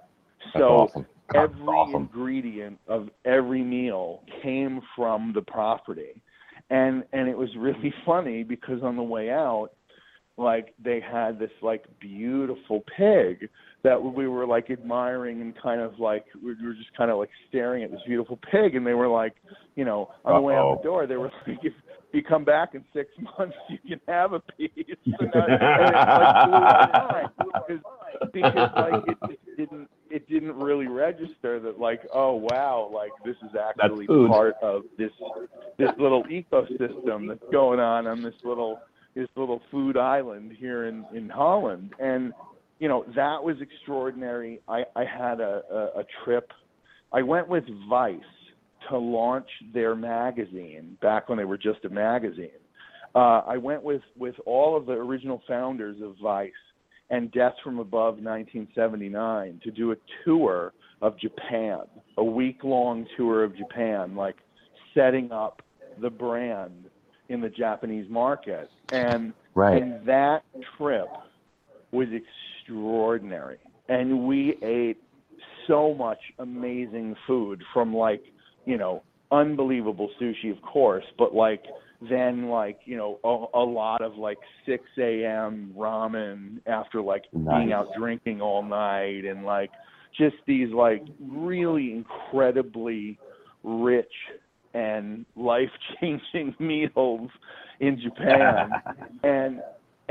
So every ingredient of every meal came from the property. And it was really funny because on the way out, like they had this like beautiful pig that we were like admiring, and kind of like we were just kind of like staring at this beautiful pig, and they were like, on the way out the door, they were like, if you come back in 6 months, you can have a piece. And it like blew our mind because like it didn't really register that like, oh wow, like this is actually part of this little ecosystem that's going on this little food island here in Holland. And that was extraordinary. I had a trip. I went with Vice to launch their magazine back when they were just a magazine. I went with all of the original founders of Vice and Death from Above 1979 to do a tour of Japan, a week-long tour of Japan, like setting up the brand in the Japanese market. And that trip was extraordinary. And we ate so much amazing food, from like, unbelievable sushi, of course, but like then like, a lot of like 6 a.m. ramen after like being out drinking all night, and like just these like really incredibly rich and life-changing meals in Japan. and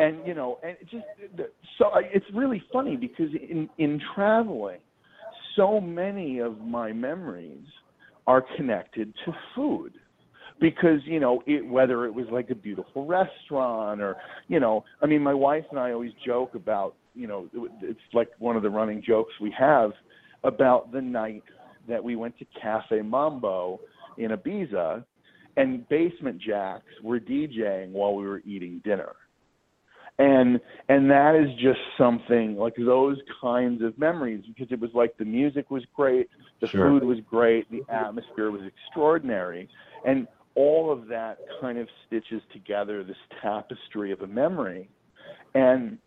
just so it's really funny because in traveling, so many of my memories are connected to food, because whether it was like a beautiful restaurant or I mean, my wife and I always joke about it's like one of the running jokes we have about the night that we went to Cafe Mambo in Ibiza, and Basement Jacks were DJing while we were eating dinner. And that is just something like those kinds of memories, because it was like the music was great, the Sure. food was great, the atmosphere was extraordinary, and all of that kind of stitches together this tapestry of a memory. And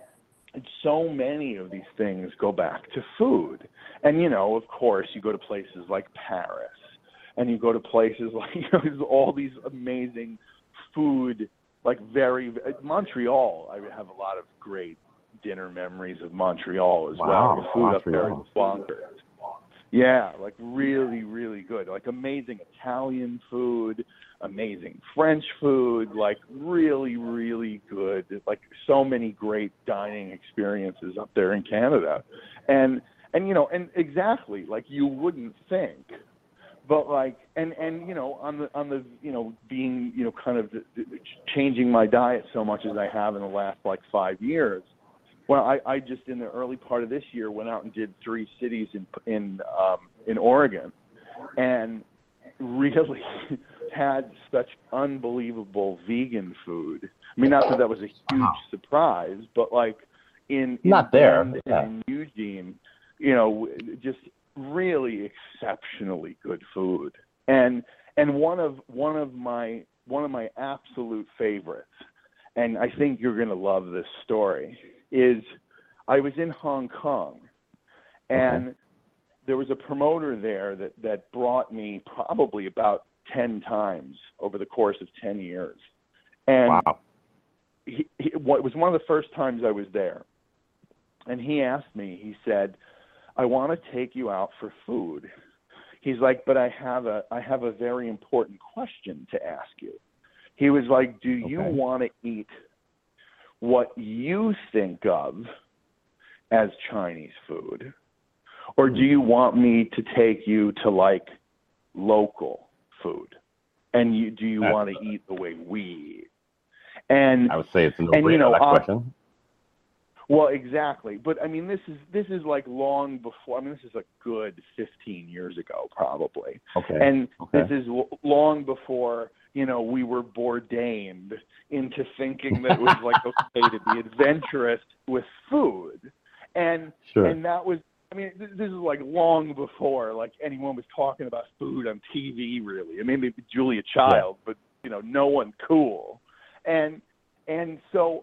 so many of these things go back to food. And, of course, you go to places like Paris, and you go to places like, there's all these amazing food, like Montreal. I have a lot of great dinner memories of Montreal as Wow, well. The food up there is Montreal. bonkers. Yeah, like really, really good. Like amazing Italian food, amazing French food, like really, really good. Like so many great dining experiences up there in Canada. And exactly, like you wouldn't think. But like, and on the being kind of changing my diet so much as I have in the last like 5 years. Well, I just in the early part of this year went out and did 3 cities in Oregon, and really had such unbelievable vegan food. I mean, not that was a huge surprise, but like in Not there, Bend yeah. and in Eugene, just really exceptionally good food. And one of my absolute favorites, and I think you're going to love this story, is I was in Hong Kong, and there was a promoter there that brought me probably about 10 times over the course of 10 years. And Wow. it was one of the first times I was there. And he asked me, he said, I want to take you out for food. He's like, but I have a very important question to ask you. He was like, do you want to eat what you think of as Chinese food? Or do you want me to take you to like local food? And do you want to eat the way we eat? And I would say it's a no-brainer, that question. Well, exactly. But I mean, this is like long before. I mean, this is a good 15 years ago, probably. And this is long before we were bourdained into thinking that it was like okay to be adventurous with food, and that was. I mean, this is like long before like anyone was talking about food on TV, really. I mean, maybe Julia Child, but no one cool, and so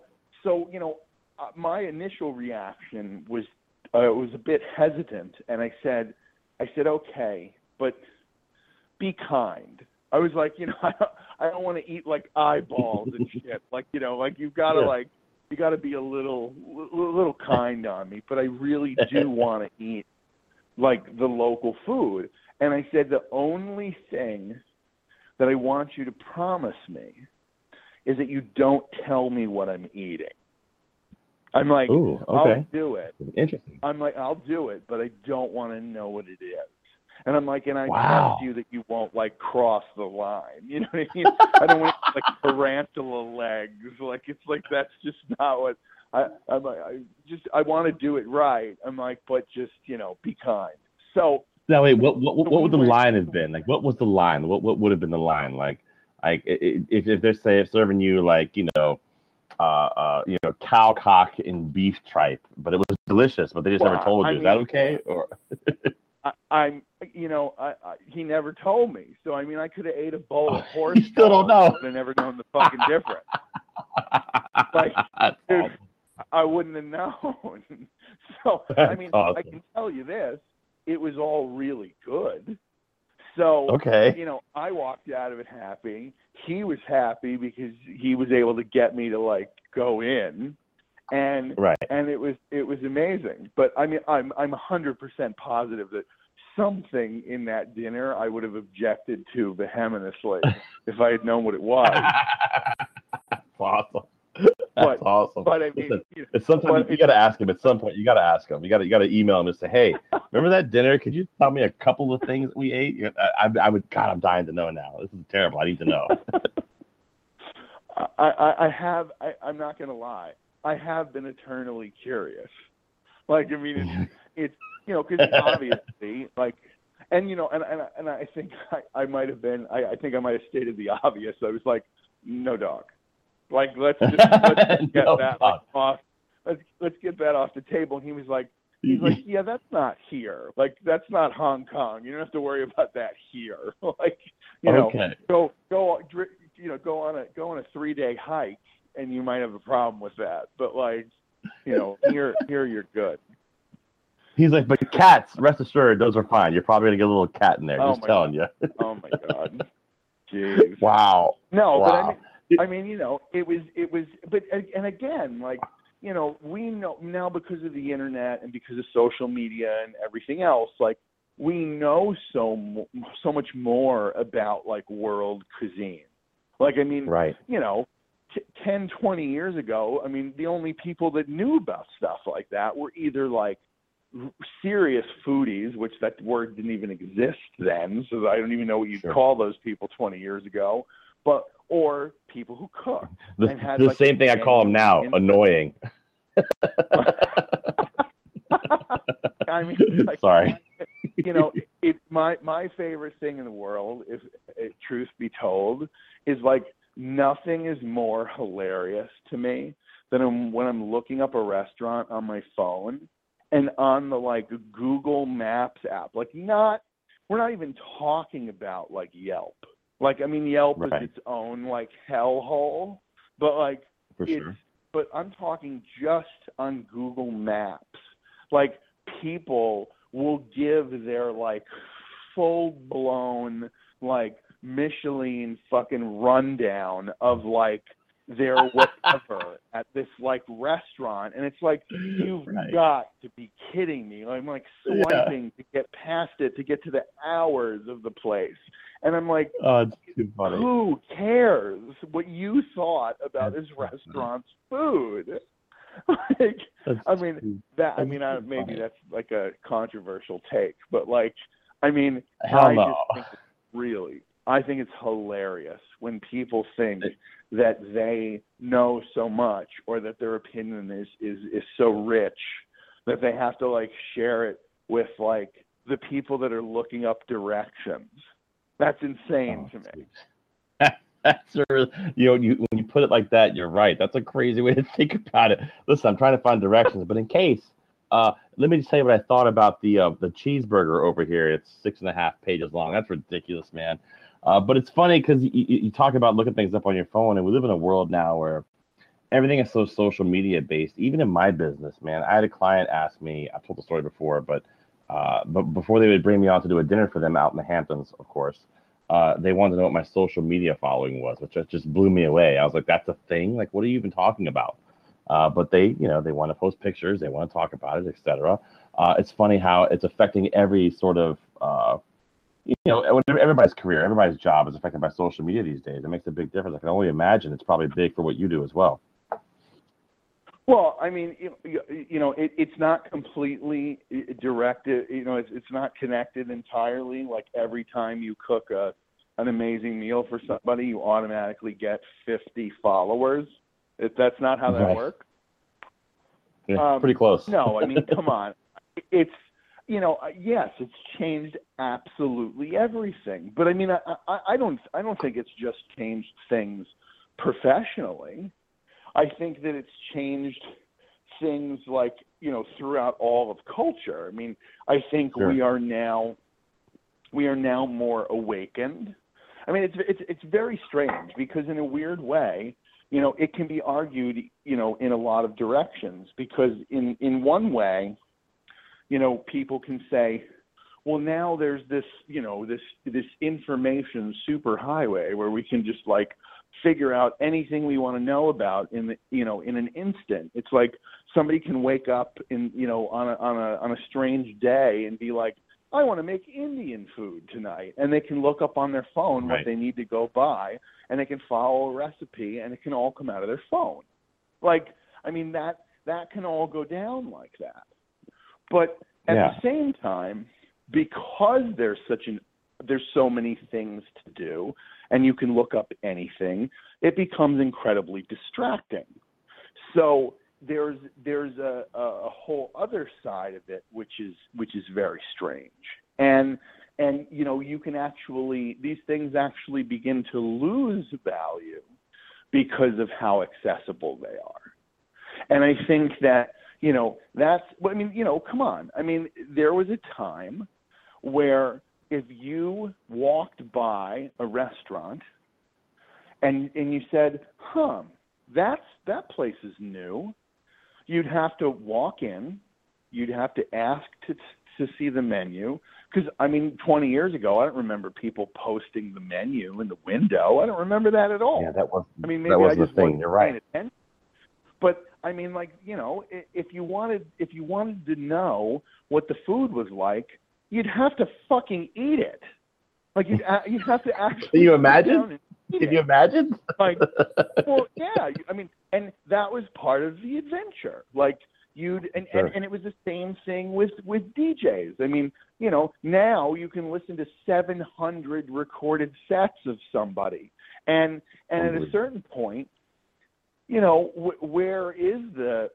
my initial reaction was a bit hesitant, and I said, okay, but be kind. I was like, I don't want to eat like eyeballs and shit. Like, like you've got to you got to be a little kind on me. But I really do want to eat like the local food. And I said, the only thing that I want you to promise me is that you don't tell me what I'm eating. I'm like, I'll do it. Interesting. I'm like, I'll do it, but I don't want to know what it is. And I'm like, and I trust you that you won't like cross the line. You know what I mean? I don't want like tarantula legs. Like it's like that's just not what I'm like. I want to do it right. I'm like, but just be kind. So now wait, what would the line have been? Like, what was the line? What would have been the line? Like if they're serving you like cow cock and beef tripe, but it was delicious, but they just never told you. Is that okay? Or he never told me. So I mean, I could have ate a bowl of horse. You still don't know. I've never known the fucking difference. Like, dude, I wouldn't have known. So I mean, awesome. I can tell you this: it was all really good. So I walked out of it happy. He was happy because he was able to get me to like go in, and it was amazing. But I mean, I'm 100% positive that something in that dinner I would have objected to vehemently if I had known what it was. That's awesome. That's awesome. But I mean, sometimes you got to ask him. At some point, you got to ask him. You got to email him and say, "Hey, remember that dinner? Could you tell me a couple of things that we ate?" I would. God, I'm dying to know now. This is terrible. I need to know. I'm not going to lie. I have been eternally curious. Like, I mean, it's because obviously, like, and I think I might have been. I think I might have stated the obvious. I was like, no dog. Like, let's just get No that doubt. off. Let's get that off the table. And he was like, yeah, that's not here. Like, that's not Hong Kong. You don't have to worry about that here. Like, Okay. go on a 3-day hike, and you might have a problem with that. But like, here you're good. He's like, but cats, rest assured, those are fine. You're probably gonna get a little cat in there. Oh Just my telling you. Oh my God. Jeez. Wow. No, Wow. but I mean, it was, but, and again, like, we know now because of the internet and because of social media and everything else, like, we know so much more about like world cuisine. Like, I mean, Right. 10, 20 years ago, I mean, the only people that knew about stuff like that were either like serious foodies, which that word didn't even exist then, so I don't even know what you'd call those people 20 years ago, or people who cooked. The same thing I call them now, annoying. I mean, like, sorry. My favorite thing in the world, if truth be told, is like nothing is more hilarious to me than when I'm looking up a restaurant on my phone and on the like Google Maps app. Like, we're not even talking about like Yelp. Like, I mean, Yelp is its own like hellhole, but like but I'm talking just on Google Maps. Like, people will give their like full-blown like Michelin fucking rundown of like their whatever at this like restaurant, and it's like, you've got to be kidding me. I'm like swiping to get past it to get to the hours of the place, and I'm like, it's too funny. Who cares what you thought about this restaurant's food? Like, maybe that's like a controversial take, but like, I mean, I think it's hilarious when people think that they know so much, or that their opinion is so rich that they have to like share it with like the people that are looking up directions. That's insane to me. That's when you put it like that, you're right. That's a crazy way to think about it. Listen, I'm trying to find directions, but in case, let me just tell you what I thought about the cheeseburger over here. It's 6.5 pages long. That's ridiculous, man. But it's funny because you talk about looking things up on your phone, and we live in a world now where everything is so social media based. Even in my business, man, I had a client ask me, I've told the story before, but before they would bring me on to do a dinner for them out in the Hamptons, of course, they wanted to know what my social media following was, which just blew me away. I was like, that's a thing? Like, what are you even talking about? But they want to post pictures, they want to talk about it, etc. It's funny how it's affecting every sort of, everybody's career, everybody's job is affected by social media these days. It makes a big difference. I can only imagine it's probably big for what you do as well. Well, I mean, it's not completely directed. It's not connected entirely. Like, every time you cook an amazing meal for somebody, you automatically get 50 followers. That's not how that works. Yeah, pretty close. No, I mean, come on. It's, yes, it's changed absolutely everything. But I mean, I don't think it's just changed things professionally. I think that it's changed things like, throughout all of culture. I mean, I think we are now more awakened. I mean, it's very strange because in a weird way, it can be argued, in a lot of directions, because in one way, people can say, well, now there's this, this information superhighway where we can just like figure out anything we want to know about in an instant. It's like somebody can wake up on a strange day and be like, I want to make Indian food tonight, and they can look up on their phone what they need to go buy, and they can follow a recipe, and it can all come out of their phone. Like, I mean, that can all go down like that. But at the same time, because there's so many things to do, and you can look up anything, it becomes incredibly distracting. So there's a whole other side of it, which is very strange. And you can actually, these things actually begin to lose value because of how accessible they are. And I think that, that's, I mean, come on. I mean, there was a time where if you walked by a restaurant and you said, that place is new, you'd have to walk in, you'd have to ask to see the menu. Because, I mean, 20 years ago, I don't remember people posting the menu in the window. I don't remember that at all. Yeah, that was. I mean, maybe that wasn't I just the thing. wasn't You're right. paying attention. But I mean, like, if you wanted to know what the food was like, you'd have to fucking eat it. Like you'd have to actually. Can you imagine? Can you imagine? Like, well, yeah. I mean, and that was part of the adventure. Like and it was the same thing with DJs. I mean, now you can listen to 700 recorded sets of somebody, and at a certain point, where is the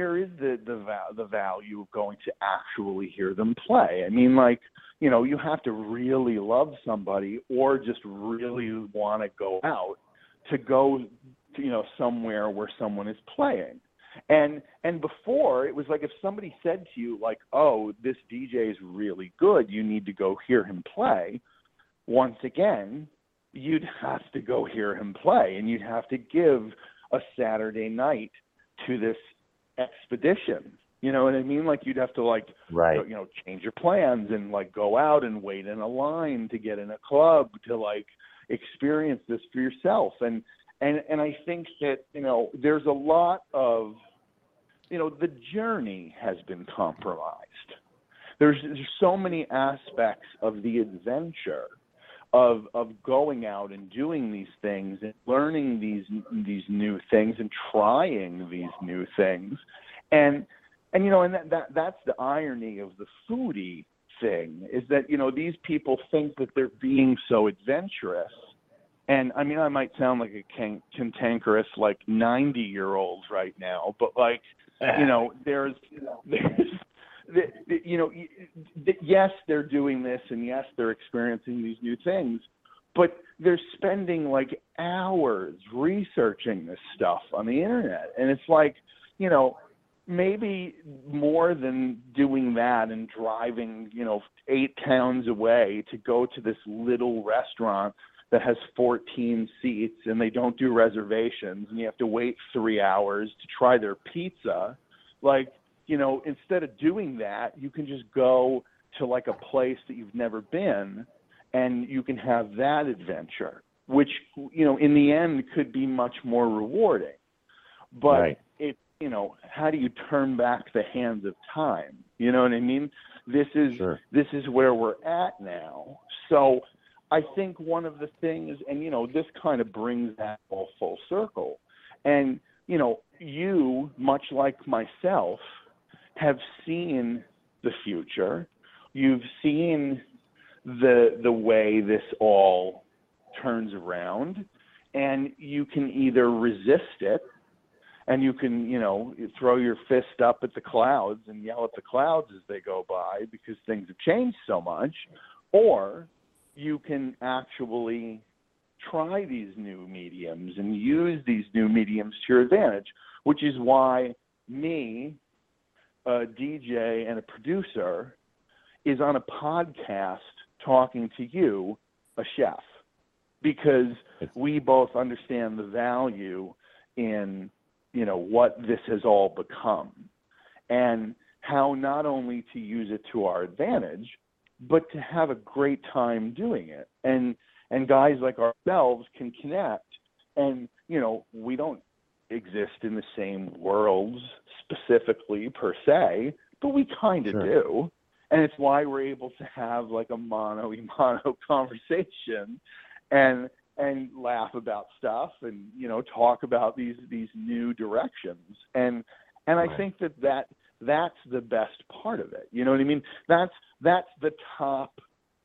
value of going to actually hear them play? I mean, like, you have to really love somebody or just really want to go out to go to, somewhere where someone is playing. And before, it was like if somebody said to you, like, oh, this DJ is really good, you need to go hear him play. Once again, you'd have to go hear him play, and you'd have to give a Saturday night to this expedition. You know what I mean? Like you'd have to right. Change your plans and go out and wait in a line to get in a club to experience this for yourself. And I think that, there's a lot of, the journey has been compromised. There's so many aspects of the adventure of going out and doing these things and learning these new things and trying these new things. And that's the irony of the foodie thing, is that, these people think that they're being so adventurous. And I mean, I might sound like a cantankerous 90-year-old right now, but there's yes, they're doing this, and yes, they're experiencing these new things, but they're spending hours researching this stuff on the internet. And it's maybe more than doing that and driving, 8 towns away to go to this little restaurant that has 14 seats and they don't do reservations and you have to wait 3 hours to try their pizza. Instead of doing that, you can just go to a place that you've never been and you can have that adventure, which, in the end could be much more rewarding. But right. How do you turn back the hands of time? You know what I mean? This is where we're at now. So I think one of the things, and, this kind of brings that all full circle. And, you, much like myself, have seen the future. You've seen the way this all turns around, and you can either resist it, and you can, throw your fist up at the clouds and yell at the clouds as they go by because things have changed so much, or you can actually try these new mediums and use these new mediums to your advantage, which is why me, a DJ and a producer, is on a podcast talking to you, a chef, because we both understand the value in what this has all become and how not only to use it to our advantage, but to have a great time doing it. And guys like ourselves can connect, and, we don't exist in the same worlds specifically per se, but we kind of do. And it's why we're able to have a mano-a-mano conversation and laugh about stuff and, talk about these new directions. And I think that's the best part of it. You know what I mean? That's the top,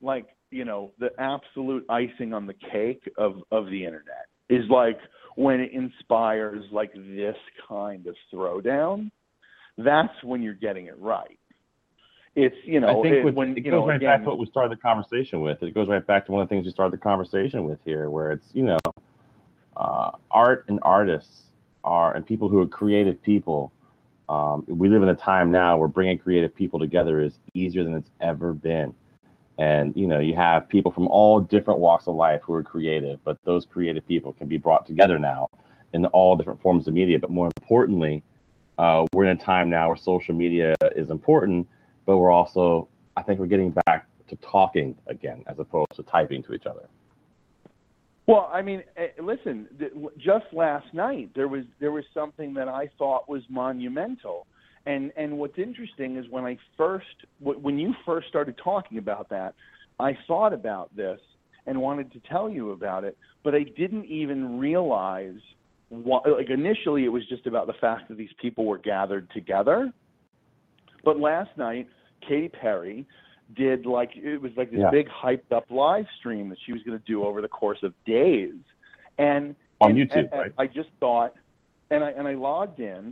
the absolute icing on the cake of the internet is when it inspires this kind of throwdown. That's when you're getting it right. It's, I think it goes right back to what we started the conversation with. It goes right back to one of the things we started the conversation with here, where it's, art and artists and people who are creative people. We live in a time now where bringing creative people together is easier than it's ever been. And you have people from all different walks of life who are creative, but those creative people can be brought together now in all different forms of media. But more importantly, we're in a time now where social media is important, but I think we're getting back to talking again as opposed to typing to each other. Well, I mean, listen, just last night there was something that I thought was monumental. And what's interesting is when you first started talking about that, I thought about this and wanted to tell you about it, but I didn't even realize like initially it was just about the fact that these people were gathered together. But last night, Katy Perry did it was like this big hyped up live stream that she was going to do over the course of days. And on YouTube, right? I just thought, and I logged in,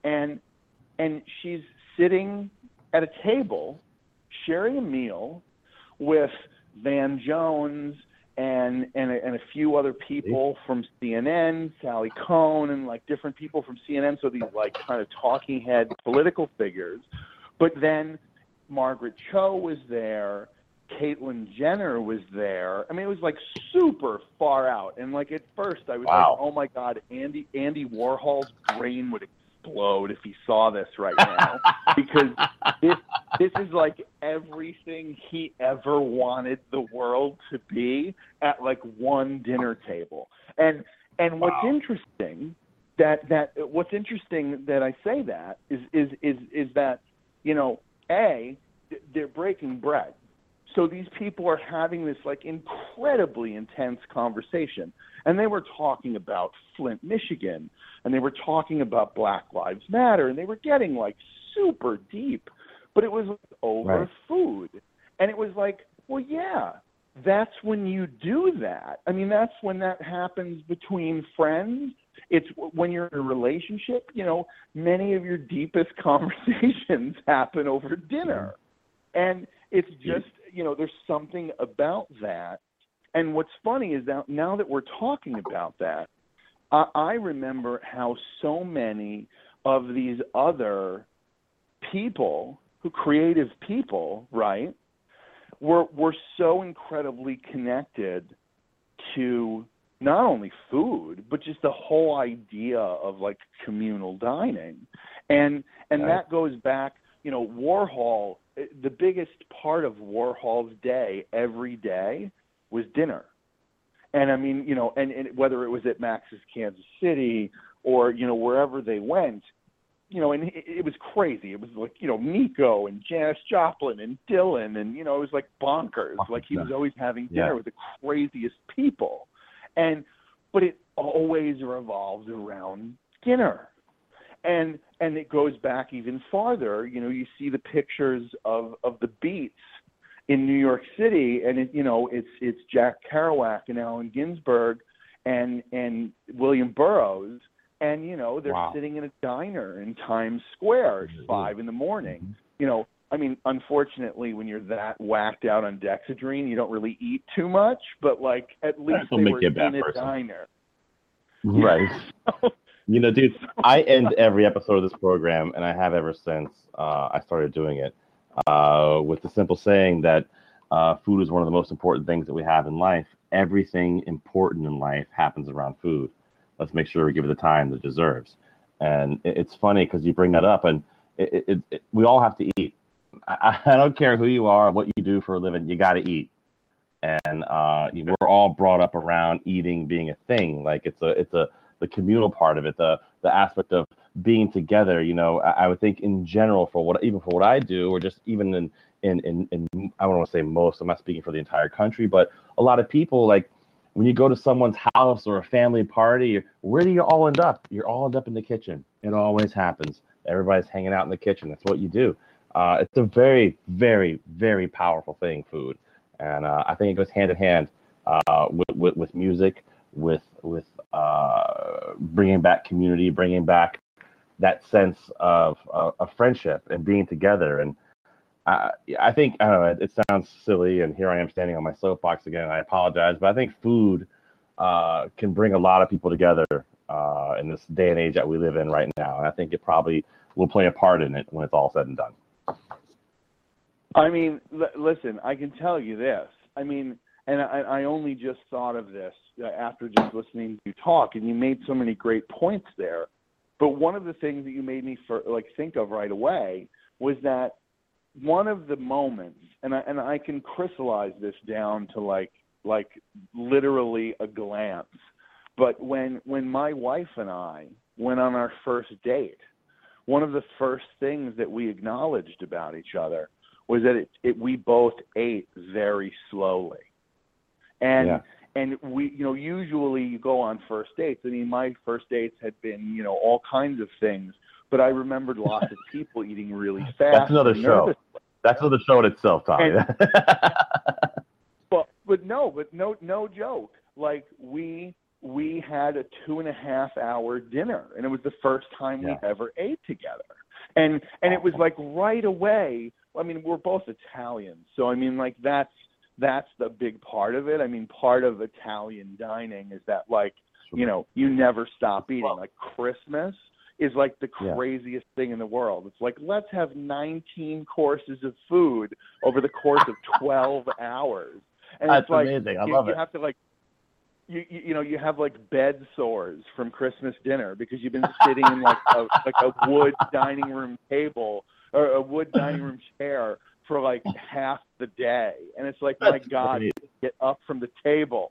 and she's sitting at a table sharing a meal with Van Jones and a few other people from CNN, Sally Cohn, and like different people from CNN. So these like kind of talking head political figures. But then Margaret Cho was there. Caitlyn Jenner was there. I mean, it was like super far out. And like at first I was like, oh my God, Andy Warhol's brain would explode if he saw this right now, because this is like everything he ever wanted the world to be at like one dinner table. And what's interesting that I say that is that, they're breaking bread. So these people are having this like incredibly intense conversation, and they were talking about Flint, Michigan, and they were talking about Black Lives Matter, and they were getting like super deep, but it was over food. And it was like, well, yeah, that's when you do that. I mean, that's when that happens between friends. It's when you're in a relationship, many of your deepest conversations happen over dinner. And it's just, there's something about that. And what's funny is that now that we're talking about that, I remember how so many of these other people, creative people, right, were so incredibly connected to not only food, but just the whole idea of like communal dining. And that goes back, Warhol, the biggest part of Warhol's day every day was dinner. And I mean, and whether it was at Max's Kansas City or, wherever they went, and it was crazy. It was like, Nico and Janis Joplin and Dylan, and, it was like bonkers. Like he was always having dinner with the craziest people. But it always revolved around dinner. And it goes back even farther. You see the pictures of the beats in New York City, and it's Jack Kerouac and Allen Ginsberg and William Burroughs, and they're sitting in a diner in Times Square at 5 a.m. I mean, unfortunately, when you're that whacked out on Dexedrine, you don't really eat too much, but like at least they were in a diner. Right. Dude, I end every episode of this program, and I have ever since I started doing it, with the simple saying that food is one of the most important things that we have in life. Everything important in life happens around food. Let's make sure we give it the time that it deserves. And it's funny because you bring that up, and we all have to eat. I don't care who you are, what you do for a living, you got to eat. And we're all brought up around eating being a thing. Like it's the communal part of it, the aspect of being together. I would think in general for what I do, or just even in I don't want to say most, I'm not speaking for the entire country, but a lot of people, like when you go to someone's house or a family party, where do you all end up? You're all end up in the kitchen. It always happens. Everybody's hanging out in the kitchen. That's what you do. It's a very, very, very powerful thing, food. And I think it goes hand in hand with music, with bringing back community, bringing back that sense of friendship and being together. And I think, I don't know, it sounds silly, and here I am standing on my soapbox again, and I apologize, but I think food can bring a lot of people together in this day and age that we live in right now. And I think it probably will play a part in it when it's all said and done. I mean, listen, I can tell you this. I mean, and I only just thought of this after just listening to you talk, and you made so many great points there. But one of the things that you made me think of right away was that one of the moments, and I can crystallize this down to like literally a glance. But when my wife and I went on our first date, one of the first things that we acknowledged about each other was that we both ate very slowly. And we, usually you go on first dates. I mean, my first dates had been, all kinds of things, but I remembered lots of people eating really fast. That's another show. That's another show in itself, Tommy. But no joke. Like we had a 2.5-hour dinner, and it was the first time we ever ate together. And it was like right away. I mean, we're both Italian, so I mean, like that's the big part of it. I mean, part of Italian dining is that, like, you never stop eating. Like Christmas is like the craziest thing in the world. It's like, let's have 19 courses of food over the course of 12 hours. And that's it's like, amazing. I love it. You have to like, you have like bed sores from Christmas dinner because you've been sitting in like a wood dining room table or a wood dining room chair for like half the day. And it's like, my God, get up from the table.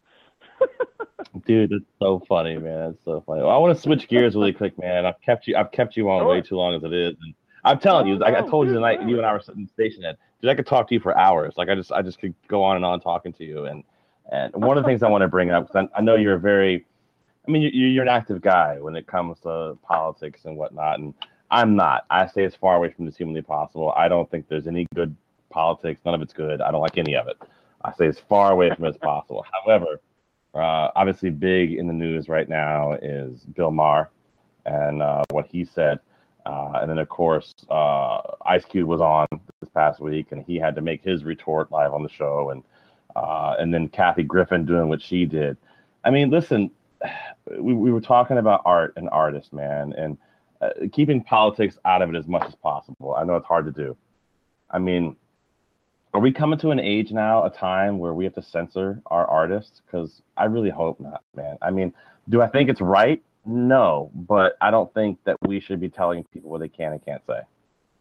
Dude, it's so funny, man. It's so funny. Well, I want to switch gears really quick, man. I've kept you on way too long as it is. And I'm telling you, I told you tonight, you and I were sitting in the station at, dude, I could talk to you for hours. Like I just could go on and on talking to you. And one of the things I want to bring up, because I know you're you're an active guy when it comes to politics and whatnot. And I'm not. I stay as far away from this humanly possible. I don't think there's any good politics. None of it's good. I don't like any of it. I stay as far away from it as possible. However, obviously big in the news right now is Bill Maher and what he said. And then, of course, Ice Cube was on this past week, and he had to make his retort live on the show. And then Kathy Griffin doing what she did. I mean, listen, we were talking about art and artists, man, and keeping politics out of it as much as possible. I know it's hard to do. I mean, are we coming to an age now, a time where we have to censor our artists? Because I really hope not, man. I mean, do I think it's right? No, but I don't think that we should be telling people what they can and can't say.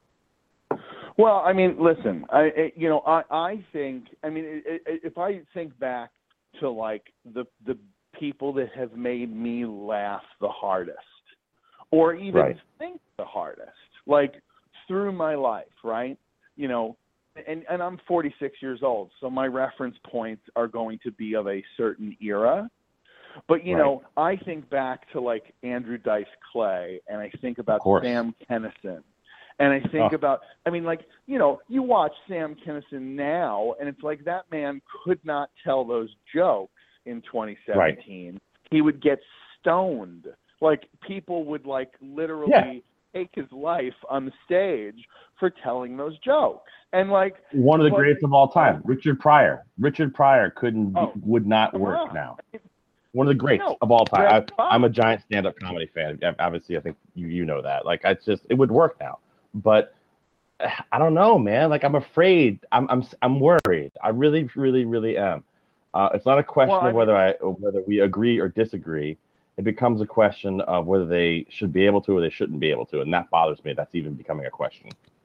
Well, I mean, listen, I think, if I think back to like the people that have made me laugh the hardest, or even think the hardest, like through my life, right? And I'm 46 years old, so my reference points are going to be of a certain era. But, I think back to like Andrew Dice Clay, and I think about Sam Kinison. And I think about, you watch Sam Kinison now, and it's like that man could not tell those jokes in 2017. Right. He would get stoned. Like, people would, like, literally take his life on the stage for telling those jokes. And, like... One of the greatest of all time, Richard Pryor. Richard Pryor would not work now. One of the greats of all time. I'm a giant stand-up comedy fan. Obviously, I think you know that. Like, it would work now. But I don't know, man. Like, I'm afraid. I'm worried. I really, really, really am. It's not a question of whether we agree or disagree. It becomes a question of whether they should be able to or they shouldn't be able to, and that bothers me. That's even becoming a question.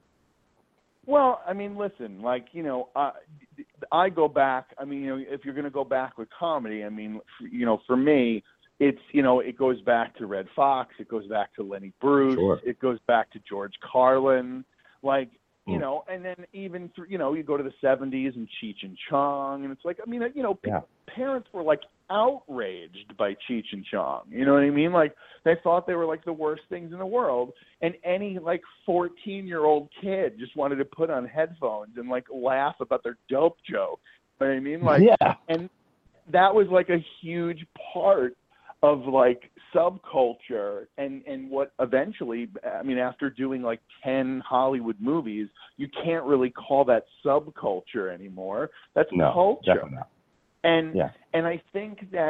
Well, I mean, listen, like, I go back. I mean, if you're going to go back with comedy, I mean, for me, it's, it goes back to Red Fox. It goes back to Lenny Bruce. Sure. It goes back to George Carlin. Like, and then even through, you go to the 70s and Cheech and Chong, and it's like, I mean, parents were like outraged by Cheech and Chong. You know what I mean? Like, they thought they were like the worst things in the world, and any like 14-year-old kid just wanted to put on headphones and like laugh about their dope jokes. You know what I mean? Like, and that was like a huge part of like subculture and what eventually, I mean, after doing like 10 Hollywood movies, you can't really call that subculture anymore. That's culture. Definitely not. And I think that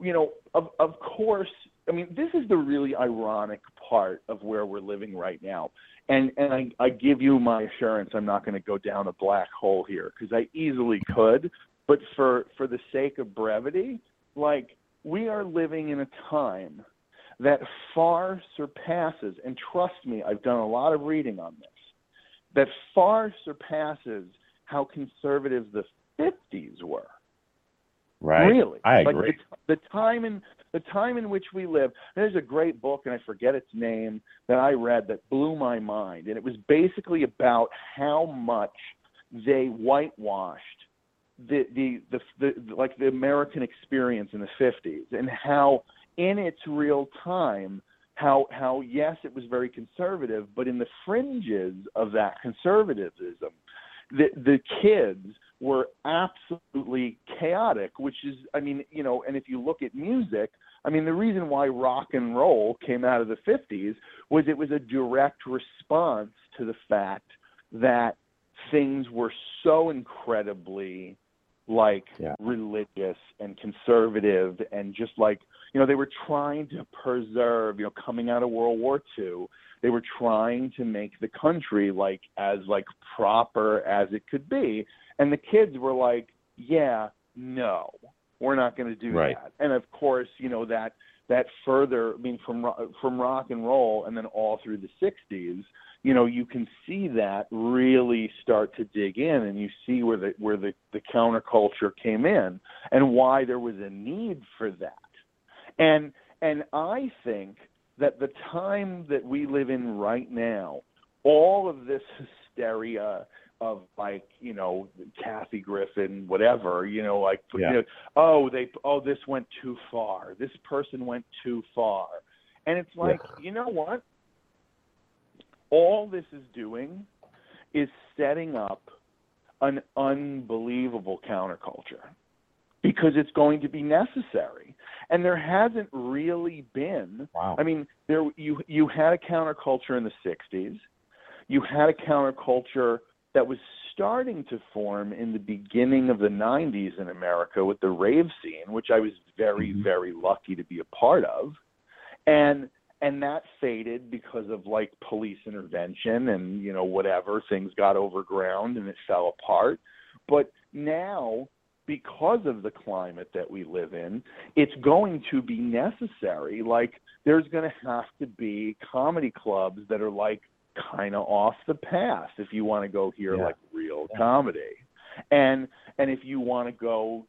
of course, I mean, this is the really ironic part of where we're living right now. And I give you my assurance I'm not going to go down a black hole here, because I easily could. But for the sake of brevity, like, we are living in a time that far surpasses, and trust me, I've done a lot of reading on this, that far surpasses how conservative the 50s were. Right. Really. I agree. Like the time in which we live. There's a great book, and I forget its name, that I read that blew my mind, and it was basically about how much they whitewashed the American experience in the 50s, and how in its real time, how yes, it was very conservative, but in the fringes of that conservatism, the kids were absolutely chaotic, which is, I mean, and if you look at music, I mean, the reason why rock and roll came out of the 50s was it was a direct response to the fact that things were so incredibly religious and conservative, and just like, they were trying to preserve, coming out of World War II, they were trying to make the country as proper as it could be. And the kids were like, yeah, no, we're not going to do that. And of course, that further, I mean, from rock and roll and then all through the 60s, you can see that really start to dig in, and you see where the counterculture came in and why there was a need for that. And I think that the time that we live in right now, all of this hysteria of Kathy Griffin, whatever, this went too far. This person went too far. And it's like, you know what? All this is doing is setting up an unbelievable counterculture, because it's going to be necessary. And there hasn't really been. Wow. I mean, you had a counterculture in the 60s. You had a counterculture that was starting to form in the beginning of the 90s in America with the rave scene, which I was very, very lucky to be a part of. And that faded because of police intervention and, whatever, things got overground and it fell apart. But now, because of the climate that we live in, it's going to be necessary. There's going to have to be comedy clubs that are kind of off the path if you want to go hear real comedy. And if you want to go,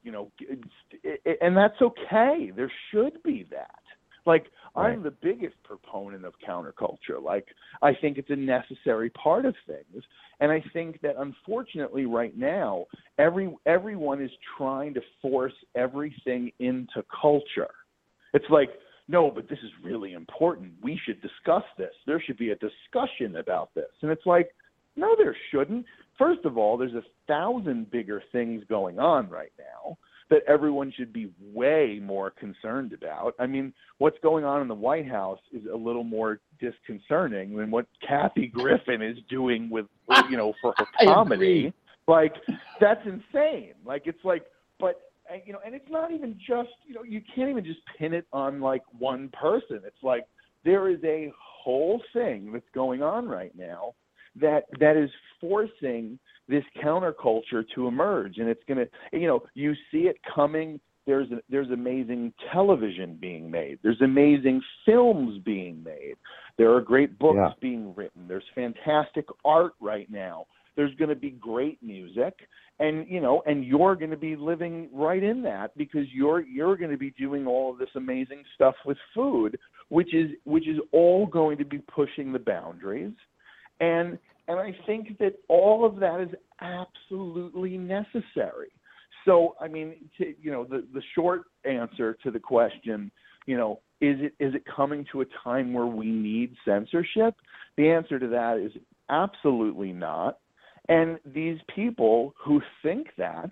and that's okay. There should be that. I'm the biggest proponent of counterculture. I think it's a necessary part of things. And I think that, unfortunately, right now, everyone is trying to force everything into culture. It's like, no, but this is really important. We should discuss this. There should be a discussion about this. And it's like, no, there shouldn't. First of all, there's 1,000 bigger things going on right now that everyone should be way more concerned about. I mean, what's going on in the White House is a little more disconcerting than what Kathy Griffin is doing with for her comedy. That's insane. It's like, but, and it's not even just, you can't even just pin it on one person. It's like there is a whole thing that's going on right now that is forcing this counterculture to emerge, and it's going to, you see it coming. There's amazing television being made. There's amazing films being made. There are great books being written. There's fantastic art right now. There's going to be great music, and and you're going to be living right in that, because you're going to be doing all of this amazing stuff with food, which is all going to be pushing the boundaries. And I think that all of that is absolutely necessary. So, I mean, the short answer to the question, is it coming to a time where we need censorship? The answer to that is absolutely not. And these people who think that,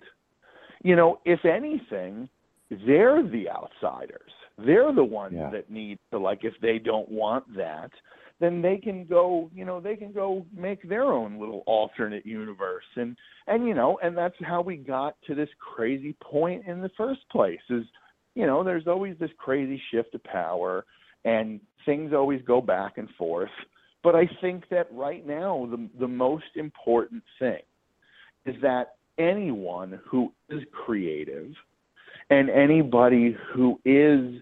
if anything, they're the outsiders. They're the ones that need to, if they don't want that, then they can go make their own little alternate universe. And that's how we got to this crazy point in the first place, is there's always this crazy shift of power, and things always go back and forth. But I think that right now, the most important thing is that anyone who is creative and anybody who is,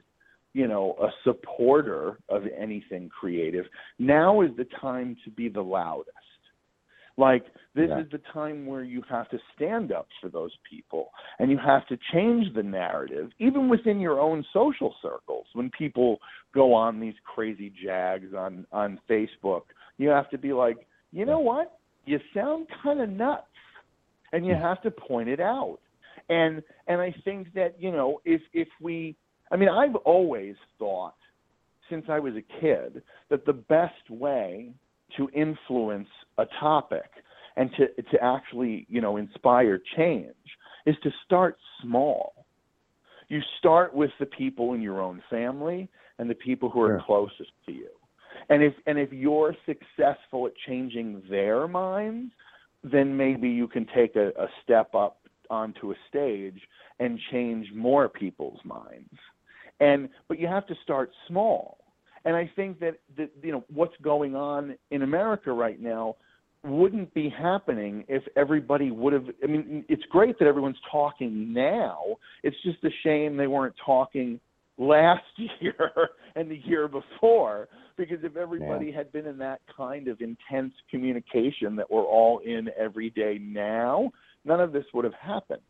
a supporter of anything creative, now is the time to be the loudest. Like, this is the time where you have to stand up for those people, and you have to change the narrative, even within your own social circles. When people go on these crazy jags on Facebook, you have to be like, you know what? You sound kind of nuts, and you have to point it out. And I think that, if we, I've always thought, since I was a kid, that the best way to influence a topic and to actually, inspire change is to start small. You start with the people in your own family and the people who are closest to you. And if you're successful at changing their minds, then maybe you can take a step up onto a stage and change more people's minds. But you have to start small. And I think that what's going on in America right now wouldn't be happening if everybody would have. It's great that everyone's talking now. It's just a shame they weren't talking last year and the year before, because if everybody had been in that kind of intense communication that we're all in every day now, none of this would have happened.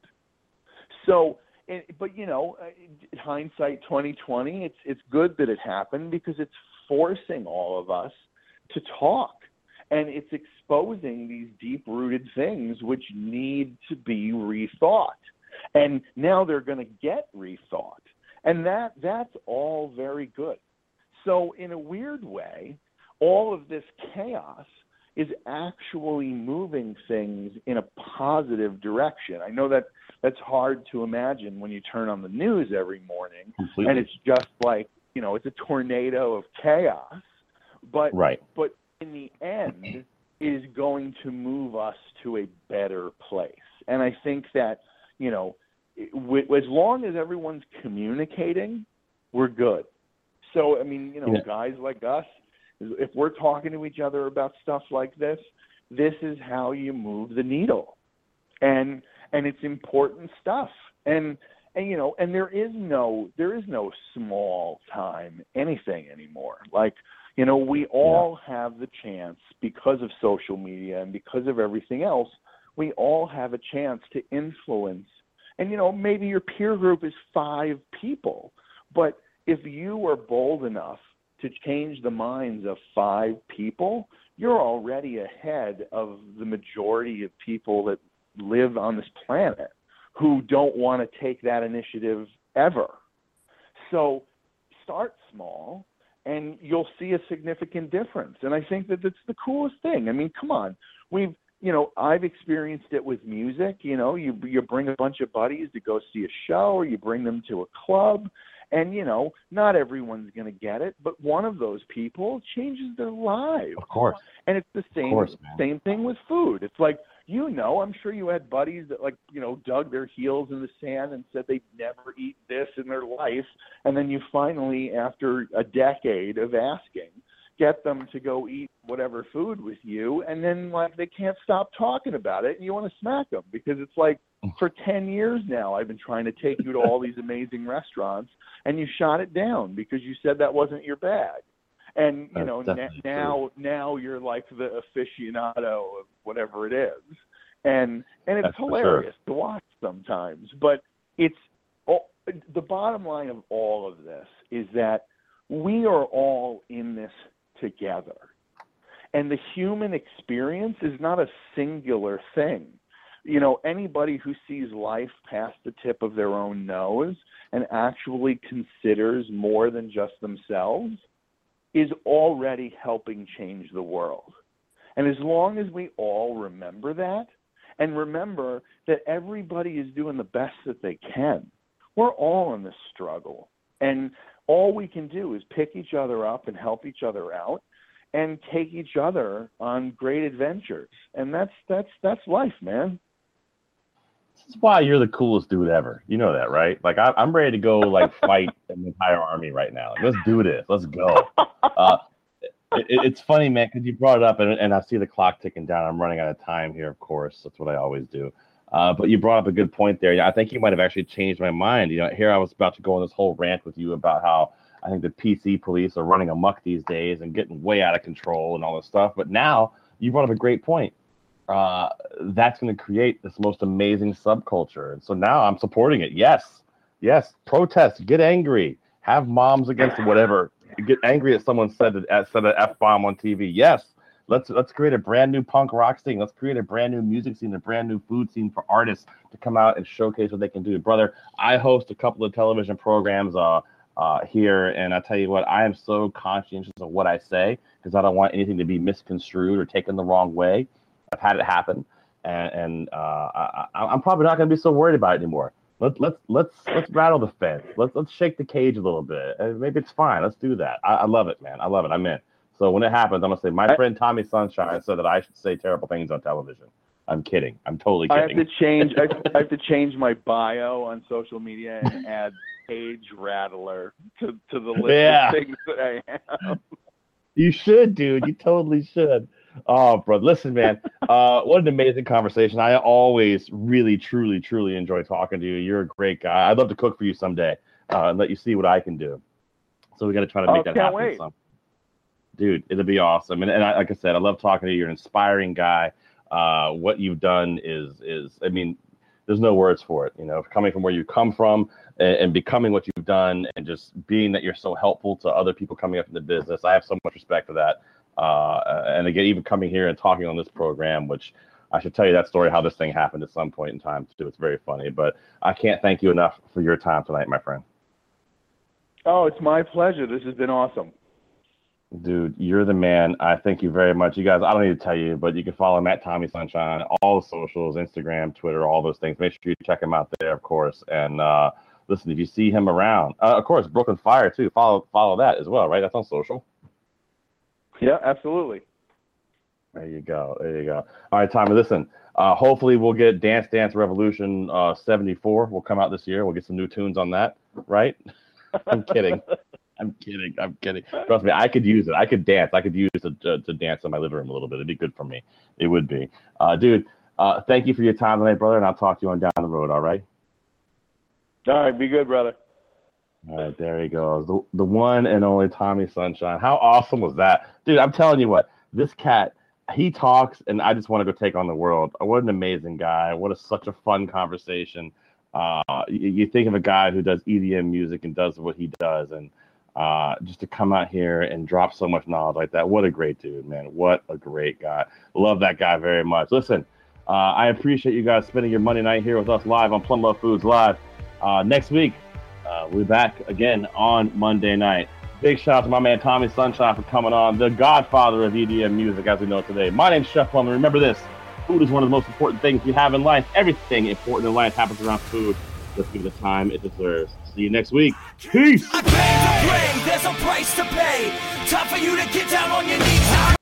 So, but hindsight 2020, it's good that it happened, because it's forcing all of us to talk, and it's exposing these deep-rooted things which need to be rethought. And now they're going to get rethought, and that's all very good. So in a weird way, all of this chaos is actually moving things in a positive direction. I know that's hard to imagine when you turn on the news every morning. Completely. And it's just like, it's a tornado of chaos. But in the end, is going to move us to a better place. And I think that, as long as everyone's communicating, we're good. So, guys like us, if we're talking to each other about stuff like this is how you move the needle. And it's important stuff. And there is no small time anything anymore. Like, we all have the chance, because of social media and because of everything else, we all have a chance to influence. And, maybe your peer group is 5 people, but if you are bold enough to change the minds of 5 people, you're already ahead of the majority of people that live on this planet who don't want to take that initiative ever. So start small, and you'll see a significant difference. And I think that that's the coolest thing. Come on. I've experienced it with music. You bring a bunch of buddies to go see a show, or you bring them to a club, and, not everyone's going to get it, but one of those people changes their lives. Of course. And it's the same thing with food. It's like, I'm sure you had buddies that dug their heels in the sand and said they'd never eat this in their life. And then you finally, after a decade of asking, get them to go eat whatever food with you. And then they can't stop talking about it, and you want to smack them, because it's like, for 10 years now, I've been trying to take you to all these amazing restaurants, and you shot it down because you said that wasn't your bag. And, now you're like the aficionado of whatever it is. And it's hilarious to watch sometimes. But the bottom line of all of this is that we are all in this together. And the human experience is not a singular thing. Anybody who sees life past the tip of their own nose and actually considers more than just themselves is already helping change the world. And as long as we all remember that, and remember that everybody is doing the best that they can, we're all in this struggle. And all we can do is pick each other up and help each other out and take each other on great adventures. And that's life, man. is why you're the coolest dude ever. You know that, right? Like I'm ready to go like fight an entire army right now. Like, let's do this. Let's go. It's funny, man, because you brought it up, and I see the clock ticking down. I'm running out of time here, of course. That's what I always do. But you brought up a good point there. I think you might have actually changed my mind. Here I was about to go on this whole rant with you about how I think the PC police are running amok these days and getting way out of control and all this stuff. But now you brought up a great point. That's going to create this most amazing subculture. And so now I'm supporting it. Yes. Protest, get angry, have moms against whatever. Get angry at someone said an F-bomb on TV. Yes. Let's create a brand new punk rock scene. Let's create a brand new music scene, a brand new food scene for artists to come out and showcase what they can do. Brother, I host a couple of television programs here, and I tell you what, I am so conscientious of what I say because I don't want anything to be misconstrued or taken the wrong way. I've had it happen, and I'm probably not going to be so worried about it anymore. Let's rattle the fence. Let's shake the cage a little bit. Maybe it's fine. Let's do that. I love it, man. I love it. I'm in. So when it happens, I'm gonna say my friend Tommy Sunshine said that I should say terrible things on television. I'm kidding. I'm totally kidding. I have to change my bio on social media and add Cage Rattler to the list of things that I have. You should, dude. You totally should. Oh, bro. Listen, man. What an amazing conversation. I always really, truly, truly enjoy talking to you. You're a great guy. I'd love to cook for you someday and let you see what I can do. So we got to try to make that happen. Wait. Dude, it'll be awesome. And like I said, I love talking to you. You're an inspiring guy. What you've done is, I mean, there's no words for it. Coming from where you come from and becoming what you've done and just being that you're so helpful to other people coming up in the business. I have so much respect for that. And again, even coming here and talking on this program, which I should tell you that story, how this thing happened at some point in time too. It's very funny, but I can't thank you enough for your time tonight, my friend. Oh, it's my pleasure. This has been awesome. Dude, you're the man. I thank you very much. You guys, I don't need to tell you, but you can follow him at Tommy Sunshine, all the socials, Instagram, Twitter, all those things. Make sure you check him out there, of course. And listen, if you see him around, of course, Broken Fire too. Follow that as well, right? That's on social. Yeah, absolutely. There you go. All right, Tommy, listen. Hopefully we'll get Dance Dance Revolution 74. Will come out this year. We'll get some new tunes on that, right? I'm kidding. I'm kidding. Trust me, I could use it. I could dance. I could use it to dance in my living room a little bit. It'd be good for me. It would be. Dude, thank you for your time tonight, brother, and I'll talk to you on down the road, all right? All right, be good, brother. All right, there he goes. The one and only Tommy Sunshine. How awesome was that? Dude, I'm telling you what, this cat, he talks, and I just want to go take on the world. What an amazing guy. Such a fun conversation. You think of a guy who does EDM music and does what he does, and just to come out here and drop so much knowledge like that. What a great dude, man. What a great guy. Love that guy very much. Listen, I appreciate you guys spending your Monday night here with us live on Plum Love Foods Live. Next week, we'll be back again on Monday night. Big shout out to my man Tommy Sunshine for coming on, the godfather of EDM music as we know it today. My name's Chef Plum, and remember this, food is one of the most important things you have in life. Everything important in life happens around food. Let's give it the time it deserves. See you next week. Peace. I came to pray, there's a price to pay. Time for you to get down on your knees.